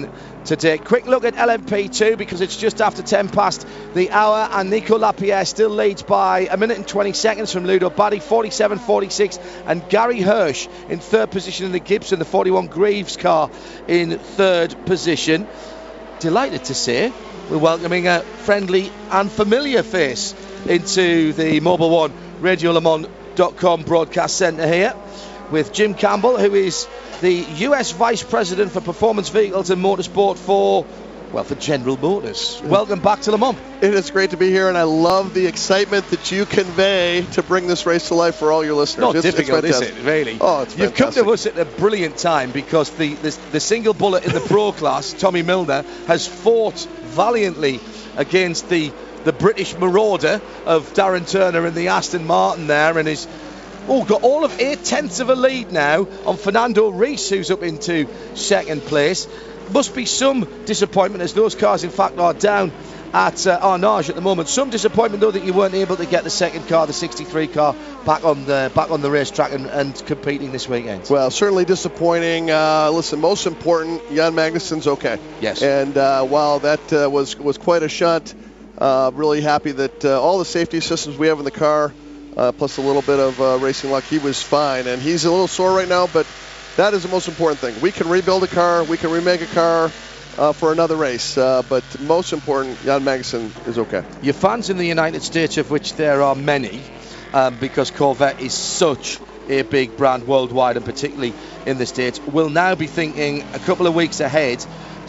D: today. Quick look at L M P two because it's just after ten past the hour, and Nico Lapierre still leads by a minute and twenty seconds from Ludo Baddy, forty-seven forty-six, and Gary Hirsch in third position in the Gibson, the forty-one Greaves car in third position. Delighted to say we're welcoming a friendly and familiar face into the Mobile One Radio Le Mans dot com broadcast centre here with Jim Campbell, who is the U S Vice President for Performance Vehicles and Motorsport for, well, for General Motors. Welcome back to Le Mans.
K: It is great to be here, and I love the excitement that you convey to bring this race to life for all your listeners.
D: Not
K: it's,
D: difficult,
K: it's
D: is it, really?
K: Oh, it's
D: You've
K: fantastic.
D: come to us at a brilliant time because the, the, the single bullet in the Pro class, Tommy Milner, has fought valiantly against the, the British marauder of Darren Turner and the Aston Martin there, and is Oh, got all of eight tenths of a lead now on Fernando Reis, who's up into second place. Must be some disappointment as those cars, in fact, are down at uh, Arnage at the moment. Some disappointment, though, that you weren't able to get the second car, the sixty-three car, back on the back on the racetrack and, and competing this weekend.
K: Well, certainly disappointing. Uh, listen, most important, Jan Magnussen's okay.
D: Yes.
K: And uh, while that uh, was was quite a shunt, uh, really happy that uh, all the safety systems we have in the car, Uh, plus a little bit of uh, racing luck, he was fine, and he's a little sore right now, but that is the most important thing. We can rebuild a car, we can remake a car uh, for another race, uh, but most important, Jan Magnussen is okay.
D: Your fans in the United States, of which there are many, um, because Corvette is such a big brand worldwide, and particularly in the States, will now be thinking a couple of weeks ahead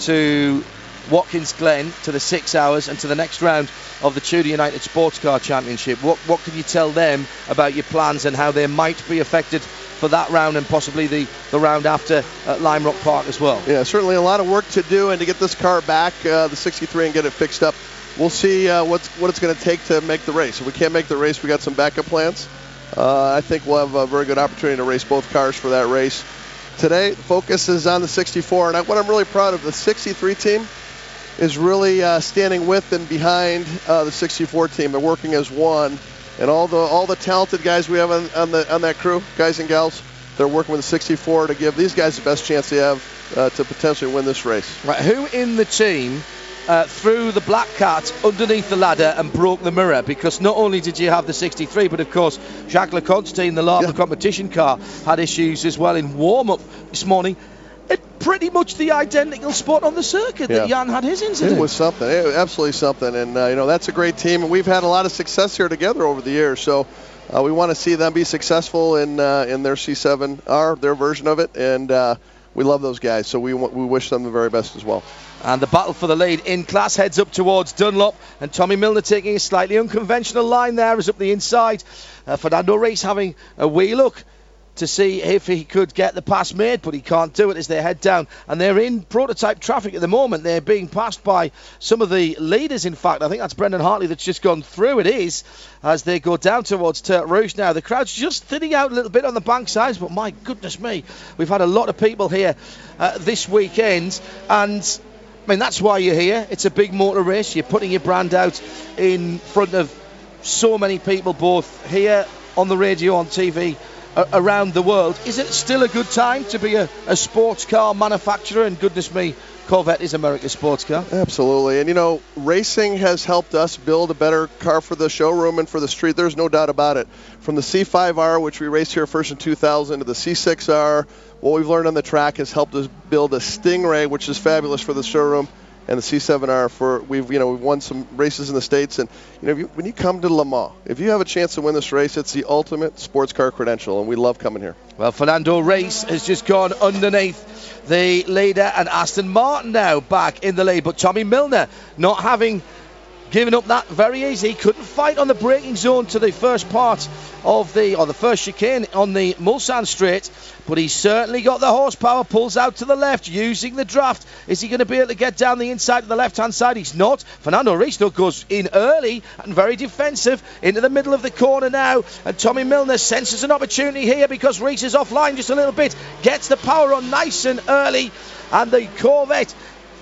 D: to Watkins Glen, to the six hours, and to the next round of the Tudor United Sports Car Championship. What what can you tell them about your plans and how they might be affected for that round and possibly the, the round after at Lime Rock Park as well?
K: Yeah, certainly a lot of work to do, and to get this car back, uh, the sixty-three, and get it fixed up. We'll see uh, what's, what it's going to take to make the race. If we can't make the race, we got some backup plans. Uh, I think we'll have a very good opportunity to race both cars for that race. Today, the focus is on the sixty-four, and I, what I'm really proud of, the sixty-three team is really uh, standing with and behind uh, the sixty-four team. They're working as one, and all the all the talented guys we have on, on the on that crew, guys and gals, they're working with the sixty-four to give these guys the best chance they have uh, to potentially win this race.
D: Right, who in the team uh, threw the black cat underneath the ladder and broke the mirror? Because not only did you have the sixty-three, but of course Jacques Leconte, the Lava yeah. competition car, had issues as well in warm-up this morning. It pretty much the identical spot on the circuit
K: yeah.
D: that Jan had his incident.
K: It was something, it was absolutely something, and uh, you know, that's a great team, and we've had a lot of success here together over the years. So uh, we want to see them be successful in uh, in their C seven R, their version of it, and uh, we love those guys. So we we wish them the very best as well.
D: And the battle for the lead in class heads up towards Dunlop, and Tommy Milner taking a slightly unconventional line there is up the inside. Uh, Fernando Reis having a wee look to see if he could get the pass made, but he can't do it as they head down, and they're in prototype traffic at the moment. They're being passed by some of the leaders. In fact, I think that's Brendan Hartley that's just gone through. It is, as they go down towards Tertre Rouge now. The crowd's just thinning out a little bit on the bank sides, but my goodness me, we've had a lot of people here uh, this weekend, and I mean, that's why you're here. It's a big motor race. You're putting your brand out in front of so many people, both here on the radio, on T V, around the world. Is it still a good time to be a, a sports car manufacturer? And goodness me, Corvette is America's sports car.
K: Absolutely. And you know, racing has helped us build a better car for the showroom and for the street. There's no doubt about it. From the C five R, which we raced here first in two thousand, to the C six R, what we've learned on the track has helped us build a Stingray, which is fabulous for the showroom, and the C seven R. For we've you know we've won some races in the States, and you know if you, when you come to Le Mans, if you have a chance to win this race, it's the ultimate sports car credential, and we love coming here.
D: Well, Fernando Reis has just gone underneath the leader, and Aston Martin now back in the lead, but Tommy Milner not having given up that very easy. He couldn't fight on the braking zone to the first part of the, or the first chicane on the Mulsanne straight, but he's certainly got the horsepower. Pulls out to the left using the draft. Is he going to be able to get down the inside of the left hand side? He's not. Fernando Reis though goes in early and very defensive into the middle of the corner now, and Tommy Milner senses an opportunity here because Reis is offline just a little bit, gets the power on nice and early, and the Corvette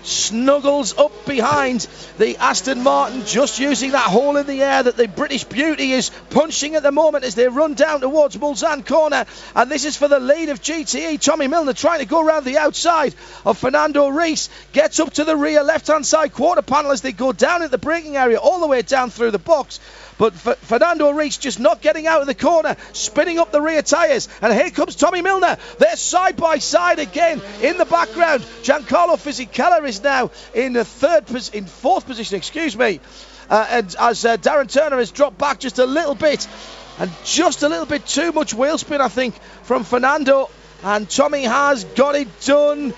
D: snuggles up behind the Aston Martin, just using that hole in the air that the British Beauty is punching at the moment as they run down towards Mulsanne corner. And this is for the lead of G T E. Tommy Milner trying to go around the outside of Fernando Reis, gets up to the rear left-hand side quarter panel as they go down at the braking area, all the way down through the box. But F- Fernando Reis just not getting out of the corner, spinning up the rear tyres. And here comes Tommy Milner. They're side by side again in the background. Giancarlo Fisichella is now in the third, pos- in fourth position, excuse me. Uh, and as uh, Darren Turner has dropped back just a little bit, and just a little bit too much wheel spin, I think, from Fernando. And Tommy has got it done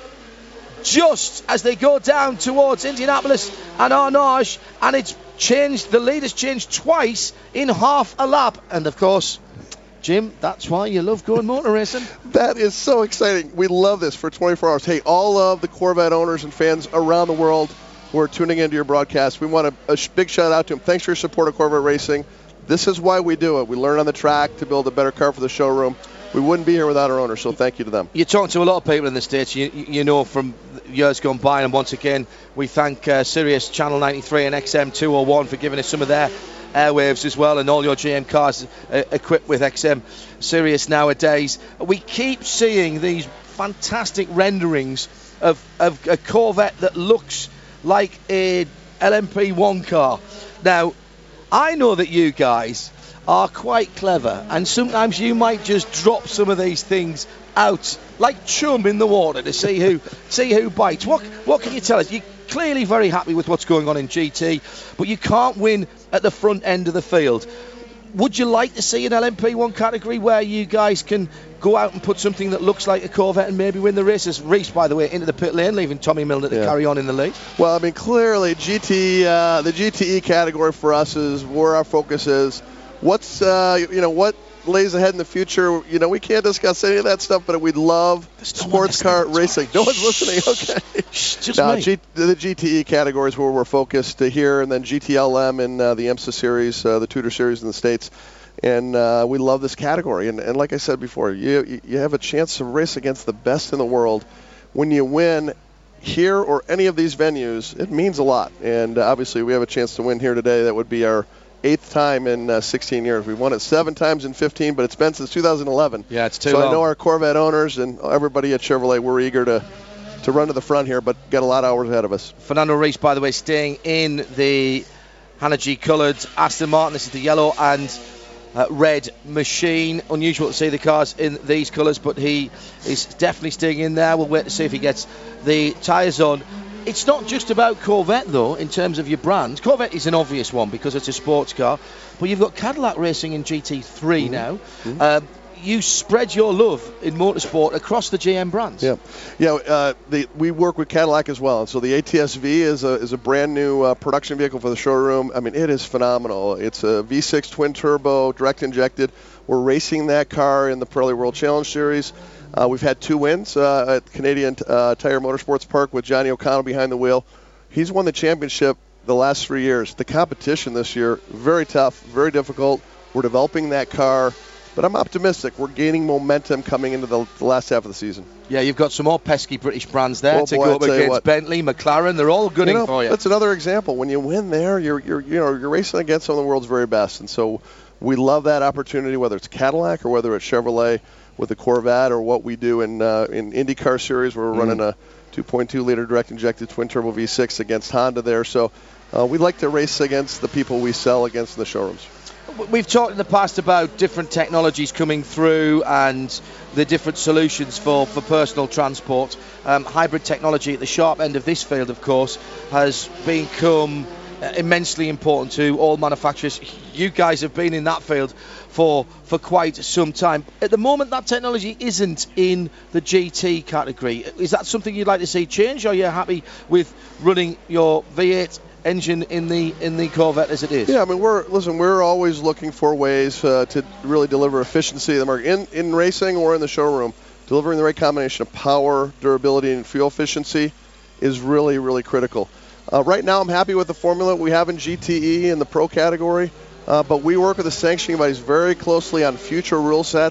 D: just as they go down towards Indianapolis and Arnage, and it's changed. The lead has changed twice in half a lap, and of course, Jim, that's why you love going motor racing.
K: That is so exciting. We love this for twenty-four hours. Hey, all of the Corvette owners and fans around the world who are tuning into your broadcast, we want a, a big shout out to them. Thanks for your support of Corvette racing. This is why we do it. We learn on the track to build a better car for the showroom. We wouldn't be here without our owners, so thank you to them.
D: You're talking to a lot of people in the States, you, you know, from years gone by, and once again, we thank uh, Sirius Channel ninety-three and X M two oh one for giving us some of their airwaves as well, and all your G M cars uh, equipped with X M Sirius nowadays. We keep seeing these fantastic renderings of, of a Corvette that looks like a L M P one car. Now, I know that you guys are quite clever, and sometimes you might just drop some of these things out like chum in the water to see who see who bites. What what can you tell us? You're clearly very happy with what's going on in G T, but you can't win at the front end of the field. Would you like to see an L M P one category where you guys can go out and put something that looks like a Corvette and maybe win the races? Reese, by the way, into the pit lane, leaving Tommy Milner to
K: yeah.
D: carry on in the lead.
K: Well, I mean, clearly G T, uh, the G T E category for us is where our focus is. What's, uh, you know, what lays ahead in the future? You know, we can't discuss any of that stuff, but we'd love sports car racing. No one's listening. Okay.
D: Just
K: no,
D: me.
K: G- the G T E category is where we're focused uh, here, and then G T L M and uh, the IMSA series, uh, the Tudor series in the States. And uh, we love this category. And, and like I said before, you you have a chance to race against the best in the world. When you win here or any of these venues, it means a lot. And uh, obviously, we have a chance to win here today. That would be our eighth time in uh, sixteen years. We've won it seven times in fifteen, but it's been since two thousand eleven.
D: Yeah, it's too
K: so
D: long.
K: I know our Corvette owners and everybody at Chevrolet, we're eager to to run to the front here, but got a lot of hours ahead of us.
D: Fernando Reis, by the way, staying in the Hannah G coloured Aston Martin. This is the yellow and uh, red machine. Unusual to see the cars in these colours, but he is definitely staying in there. We'll wait to see if he gets the tyres on. It's not just about Corvette, though, in terms of your brand. Corvette is an obvious one because it's a sports car, but you've got Cadillac racing in G T three mm-hmm. now. Mm-hmm. Uh, you spread your love in motorsport across the G M brands.
K: Yeah, yeah. Uh, the, we work with Cadillac as well, and so the A T S V is a is a brand new uh, production vehicle for the showroom. I mean, it is phenomenal. It's a V six twin turbo, direct injected. We're racing that car in the Pirelli World Challenge Series. Uh, we've had two wins uh, at Canadian uh, Tire Motorsports Park with Johnny O'Connell behind the wheel. He's won the championship the last three years. The competition this year, very tough, very difficult. We're developing that car, but I'm optimistic. We're gaining momentum coming into the, the last half of the season.
D: Yeah, you've got some more pesky British brands there
K: oh,
D: to
K: boy,
D: go up against
K: what.
D: Bentley, McLaren. They're all gunning
K: you know,
D: for you.
K: That's another example. When you win there, you're you're you know you're racing against some of the world's very best, and so we love that opportunity, whether it's Cadillac or whether it's Chevrolet with the Corvette, or what we do in uh, in IndyCar series where we're mm. running a two point two liter direct injected twin turbo V six against Honda there. So uh, we like to race against the people we sell against in the showrooms.
D: We've talked in the past about different technologies coming through and the different solutions for, for personal transport. Um, hybrid technology at the sharp end of this field, of course, has become immensely important to all manufacturers. You guys have been in that field for for quite some time. At the moment, that technology isn't in the G T category. Is that something you'd like to see change, or are you happy with running your V eight engine in the in the Corvette as it is?
K: Yeah, I mean, we're listen. We're always looking for ways uh, to really deliver efficiency in the market, in in racing or in the showroom. Delivering the right combination of power, durability, and fuel efficiency is really, really critical. Uh, right now, I'm happy with the formula we have in G T E in the Pro category, uh, but we work with the sanctioning bodies very closely on future rule sets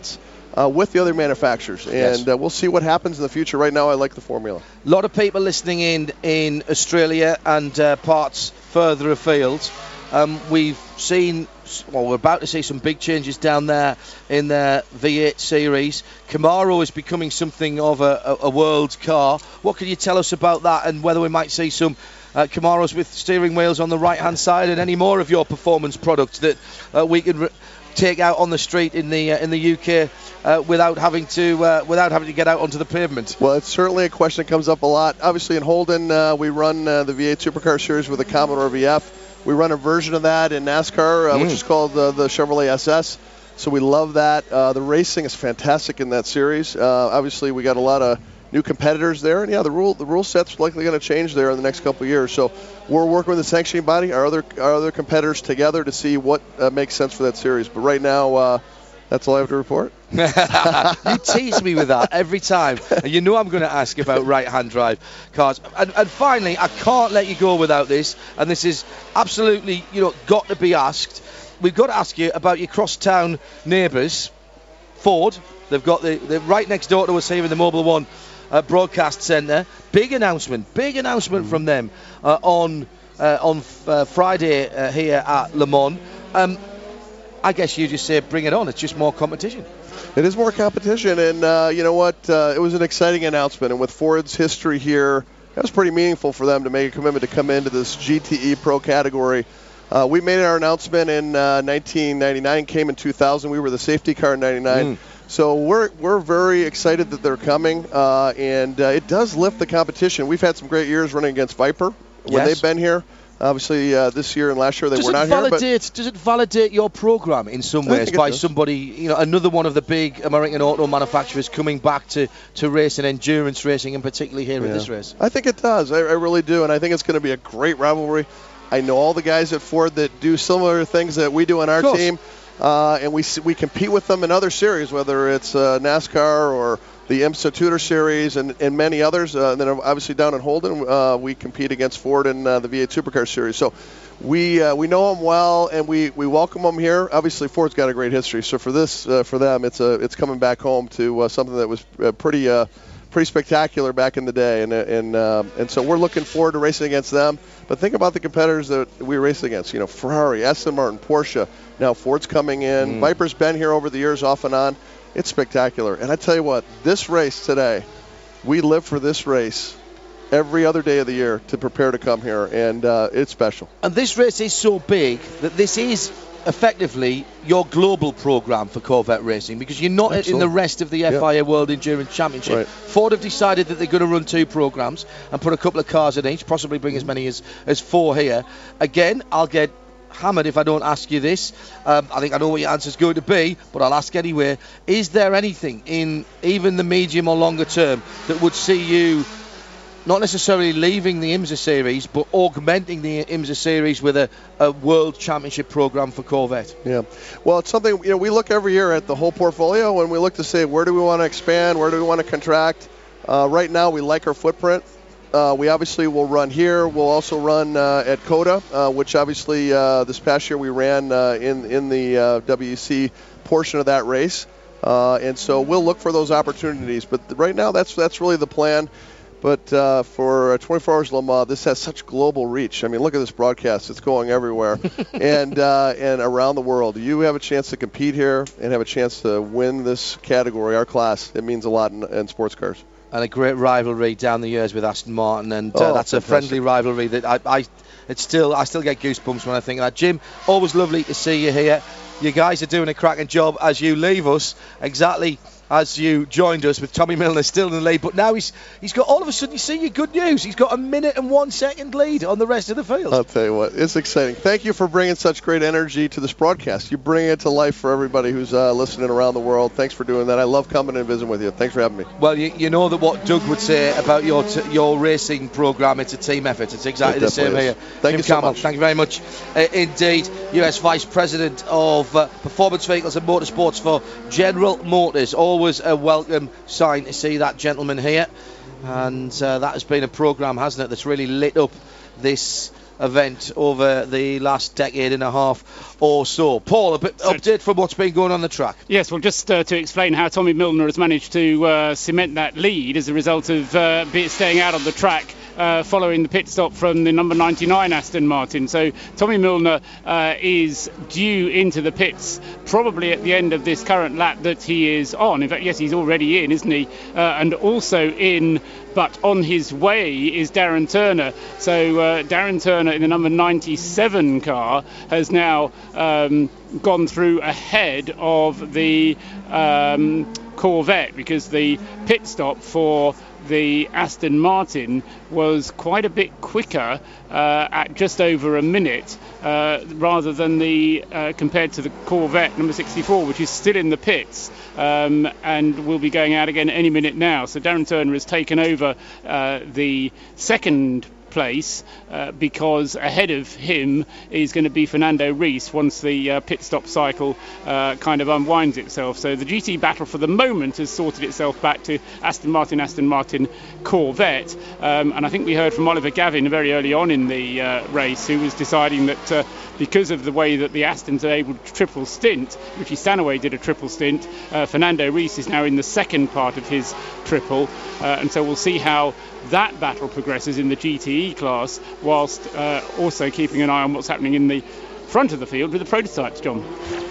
K: uh, with the other manufacturers. And
D: Yes.
K: uh, we'll see what happens in the future. Right now, I like the formula.
D: A lot of people listening in in Australia and uh, parts further afield. Um, we've seen, well, we're about to see some big changes down there in their V eight series. Camaro is becoming something of a, a, a world car. What can you tell us about that, and whether we might see some uh, Camaros with steering wheels on the right-hand side, and any more of your performance products that uh, we can re- take out on the street in the uh, in the U K uh, without having to uh, without having to get out onto the pavement?
K: Well, it's certainly a question that comes up a lot. Obviously, in Holden, uh, we run uh, the V eight Supercar Series with the Commodore V F. We run a version of that in NASCAR, uh,
D: Mm.
K: which is called uh, the Chevrolet S S. So we love that. Uh, the racing is fantastic in that series. Uh, obviously, we got a lot of new competitors there, and yeah, the rule the rule set's likely going to change there in the next couple of years. So we're working with the sanctioning body, our other our other competitors together to see what uh, makes sense for that series. But right now, uh, that's all I have to report.
D: You tease me with that every time, and you know I'm going to ask about right-hand drive cars. And, and finally, I can't let you go without this, and this is absolutely, you know, got to be asked. We've got to ask you about your crosstown neighbours, Ford. They've got the they're right next door to us here in the Mobile One uh, broadcast centre. Big announcement, big announcement from them uh, on uh, on f- uh, Friday uh, here at Le Mans. Um, I guess you just say bring it on. It's just more competition.
K: It is more competition, and uh, you know what? Uh, it was an exciting announcement, and with Ford's history here, that was pretty meaningful for them to make a commitment to come into this G T E Pro category. Uh, we made our announcement in uh, nineteen ninety-nine, came in two thousand. We were the safety car in ninety-nine.
D: Mm.
K: So we're we're very excited that they're coming, uh, and uh, it does lift the competition. We've had some great years running against Viper when
D: Yes.
K: they've been here. Obviously, uh, this year and last year they
D: does
K: were
D: it
K: not
D: validate,
K: here. But
D: Does it validate your program in some
K: I
D: ways
K: think it
D: by
K: does.
D: somebody, you know, another one of the big American auto manufacturers coming back to, to race and endurance racing, and particularly here in
K: Yeah.
D: this race?
K: I think it does. I, I really do, and I think it's going to be a great rivalry. I know all the guys at Ford that do similar things that we do on our
D: Of course.
K: team, uh, and we s- we compete with them in other series, whether it's uh, NASCAR or the IMSA Tudor Series and, and many others. Uh, and then obviously down in Holden, uh, we compete against Ford in uh, the V eight Supercar Series. So we uh, we know them well, and we, we welcome them here. Obviously, Ford's got a great history, so for this uh, for them, it's a it's coming back home to uh, something that was uh, pretty. Uh, pretty spectacular back in the day, and and uh, and so we're looking forward to racing against them. But think about the competitors that we race against. You know, Ferrari, Aston Martin, Porsche. Now Ford's coming in.
D: Mm.
K: Viper's been here over the years, off and on. It's spectacular. And I tell you what, this race today, we live for this race every other day of the year to prepare to come here, and uh, it's special.
D: And this race is so big that this is effectively your global program for Corvette racing, because you're not in
K: Absolutely.
D: the rest of the F I A World Endurance Championship.
K: Right.
D: Ford have decided that they're going to run two programs and put a couple of cars in each, possibly bring as many as, as four here. Again, I'll get hammered if I don't ask you this. Um, I think I know what your answer is going to be, but I'll ask anyway. Is there anything in even the medium or longer term that would see you not necessarily leaving the IMSA series, but augmenting the IMSA series with a, a World Championship program for Corvette?
K: Yeah. Well, it's something, you know, we look every year at the whole portfolio, and we look to say, where do we want to expand? Where do we want to contract? Uh, right now, we like our footprint. Uh, we obviously will run here. We'll also run uh, at COTA, uh, which obviously uh, this past year we ran uh, in, in the uh, W E C portion of that race. Uh, and so we'll look for those opportunities. But right now, that's that's really the plan. But uh, for twenty-four Hours Le Mans, this has such global reach. I mean, look at this broadcast. It's going everywhere and uh, and around the world. You have a chance to compete here and have a chance to win this category, our class. It means a lot in, in sports cars.
D: And a great rivalry down the years with Aston Martin, and uh,
K: Oh,
D: that's a
K: fantastic.
D: friendly rivalry that I, I, it's still, I still get goosebumps when I think of that. Jim, always lovely to see you here. You guys are doing a cracking job as you leave us, exactly as you joined us, with Tommy Milner still in the lead. But now he's he's got, all of a sudden, you see your good news. He's got a minute and one second lead on the rest of the field.
K: I'll tell you what, it's exciting. Thank you for bringing such great energy to this broadcast. You bring it to life for everybody who's uh, listening around the world. Thanks for doing that. I love coming and visiting with you. Thanks for having me.
D: Well, you, you know that what Doug would say about your t- your racing program, it's a team effort. It's exactly
K: It
D: the same
K: definitely
D: here.
K: is. Thank
D: Jim
K: you so
D: Campbell,
K: much.
D: thank you very much uh, indeed. U S Vice President of uh, Performance Vehicles and Motorsports for General Motors. Always a welcome sign to see that gentleman here. And uh, that has been a program, hasn't it, that's really lit up this event over the last decade and a half or so. Paul, a bit
G: So-
D: update from what's been going on the track.
G: Yes, well, just uh, to explain how Tommy Milner has managed to uh, cement that lead as a result of uh, be staying out on the track uh, following the pit stop from the number ninety-nine Aston Martin. So Tommy Milner uh, is due into the pits probably at the end of this current lap that he is on. In fact, yes, he's already in, isn't he? Uh, and also in, but on his way is Darren Turner. So uh, Darren Turner in the number ninety-seven car has now um, gone through ahead of the um, Corvette, because the pit stop for the Aston Martin was quite a bit quicker, uh, at just over a minute, uh, rather than the uh, compared to the Corvette number sixty-four, which is still in the pits, um, and will be going out again any minute now. So Darren Turner has taken over uh, the second place, uh, because ahead of him is going to be Fernando Reis once the uh, pit stop cycle uh, kind of unwinds itself. So the G T battle for the moment has sorted itself back to Aston Martin, Aston Martin, Corvette, um, and I think we heard from Oliver Gavin very early on in the uh, race, who was deciding that uh, because of the way that the Astons are able to triple stint, Richie Stanaway did a triple stint, uh, Fernando Reis is now in the second part of his triple, uh, and so we'll see how that battle progresses in the G T E class, whilst uh, also keeping an eye on what's happening in the front of the field with the prototypes, John.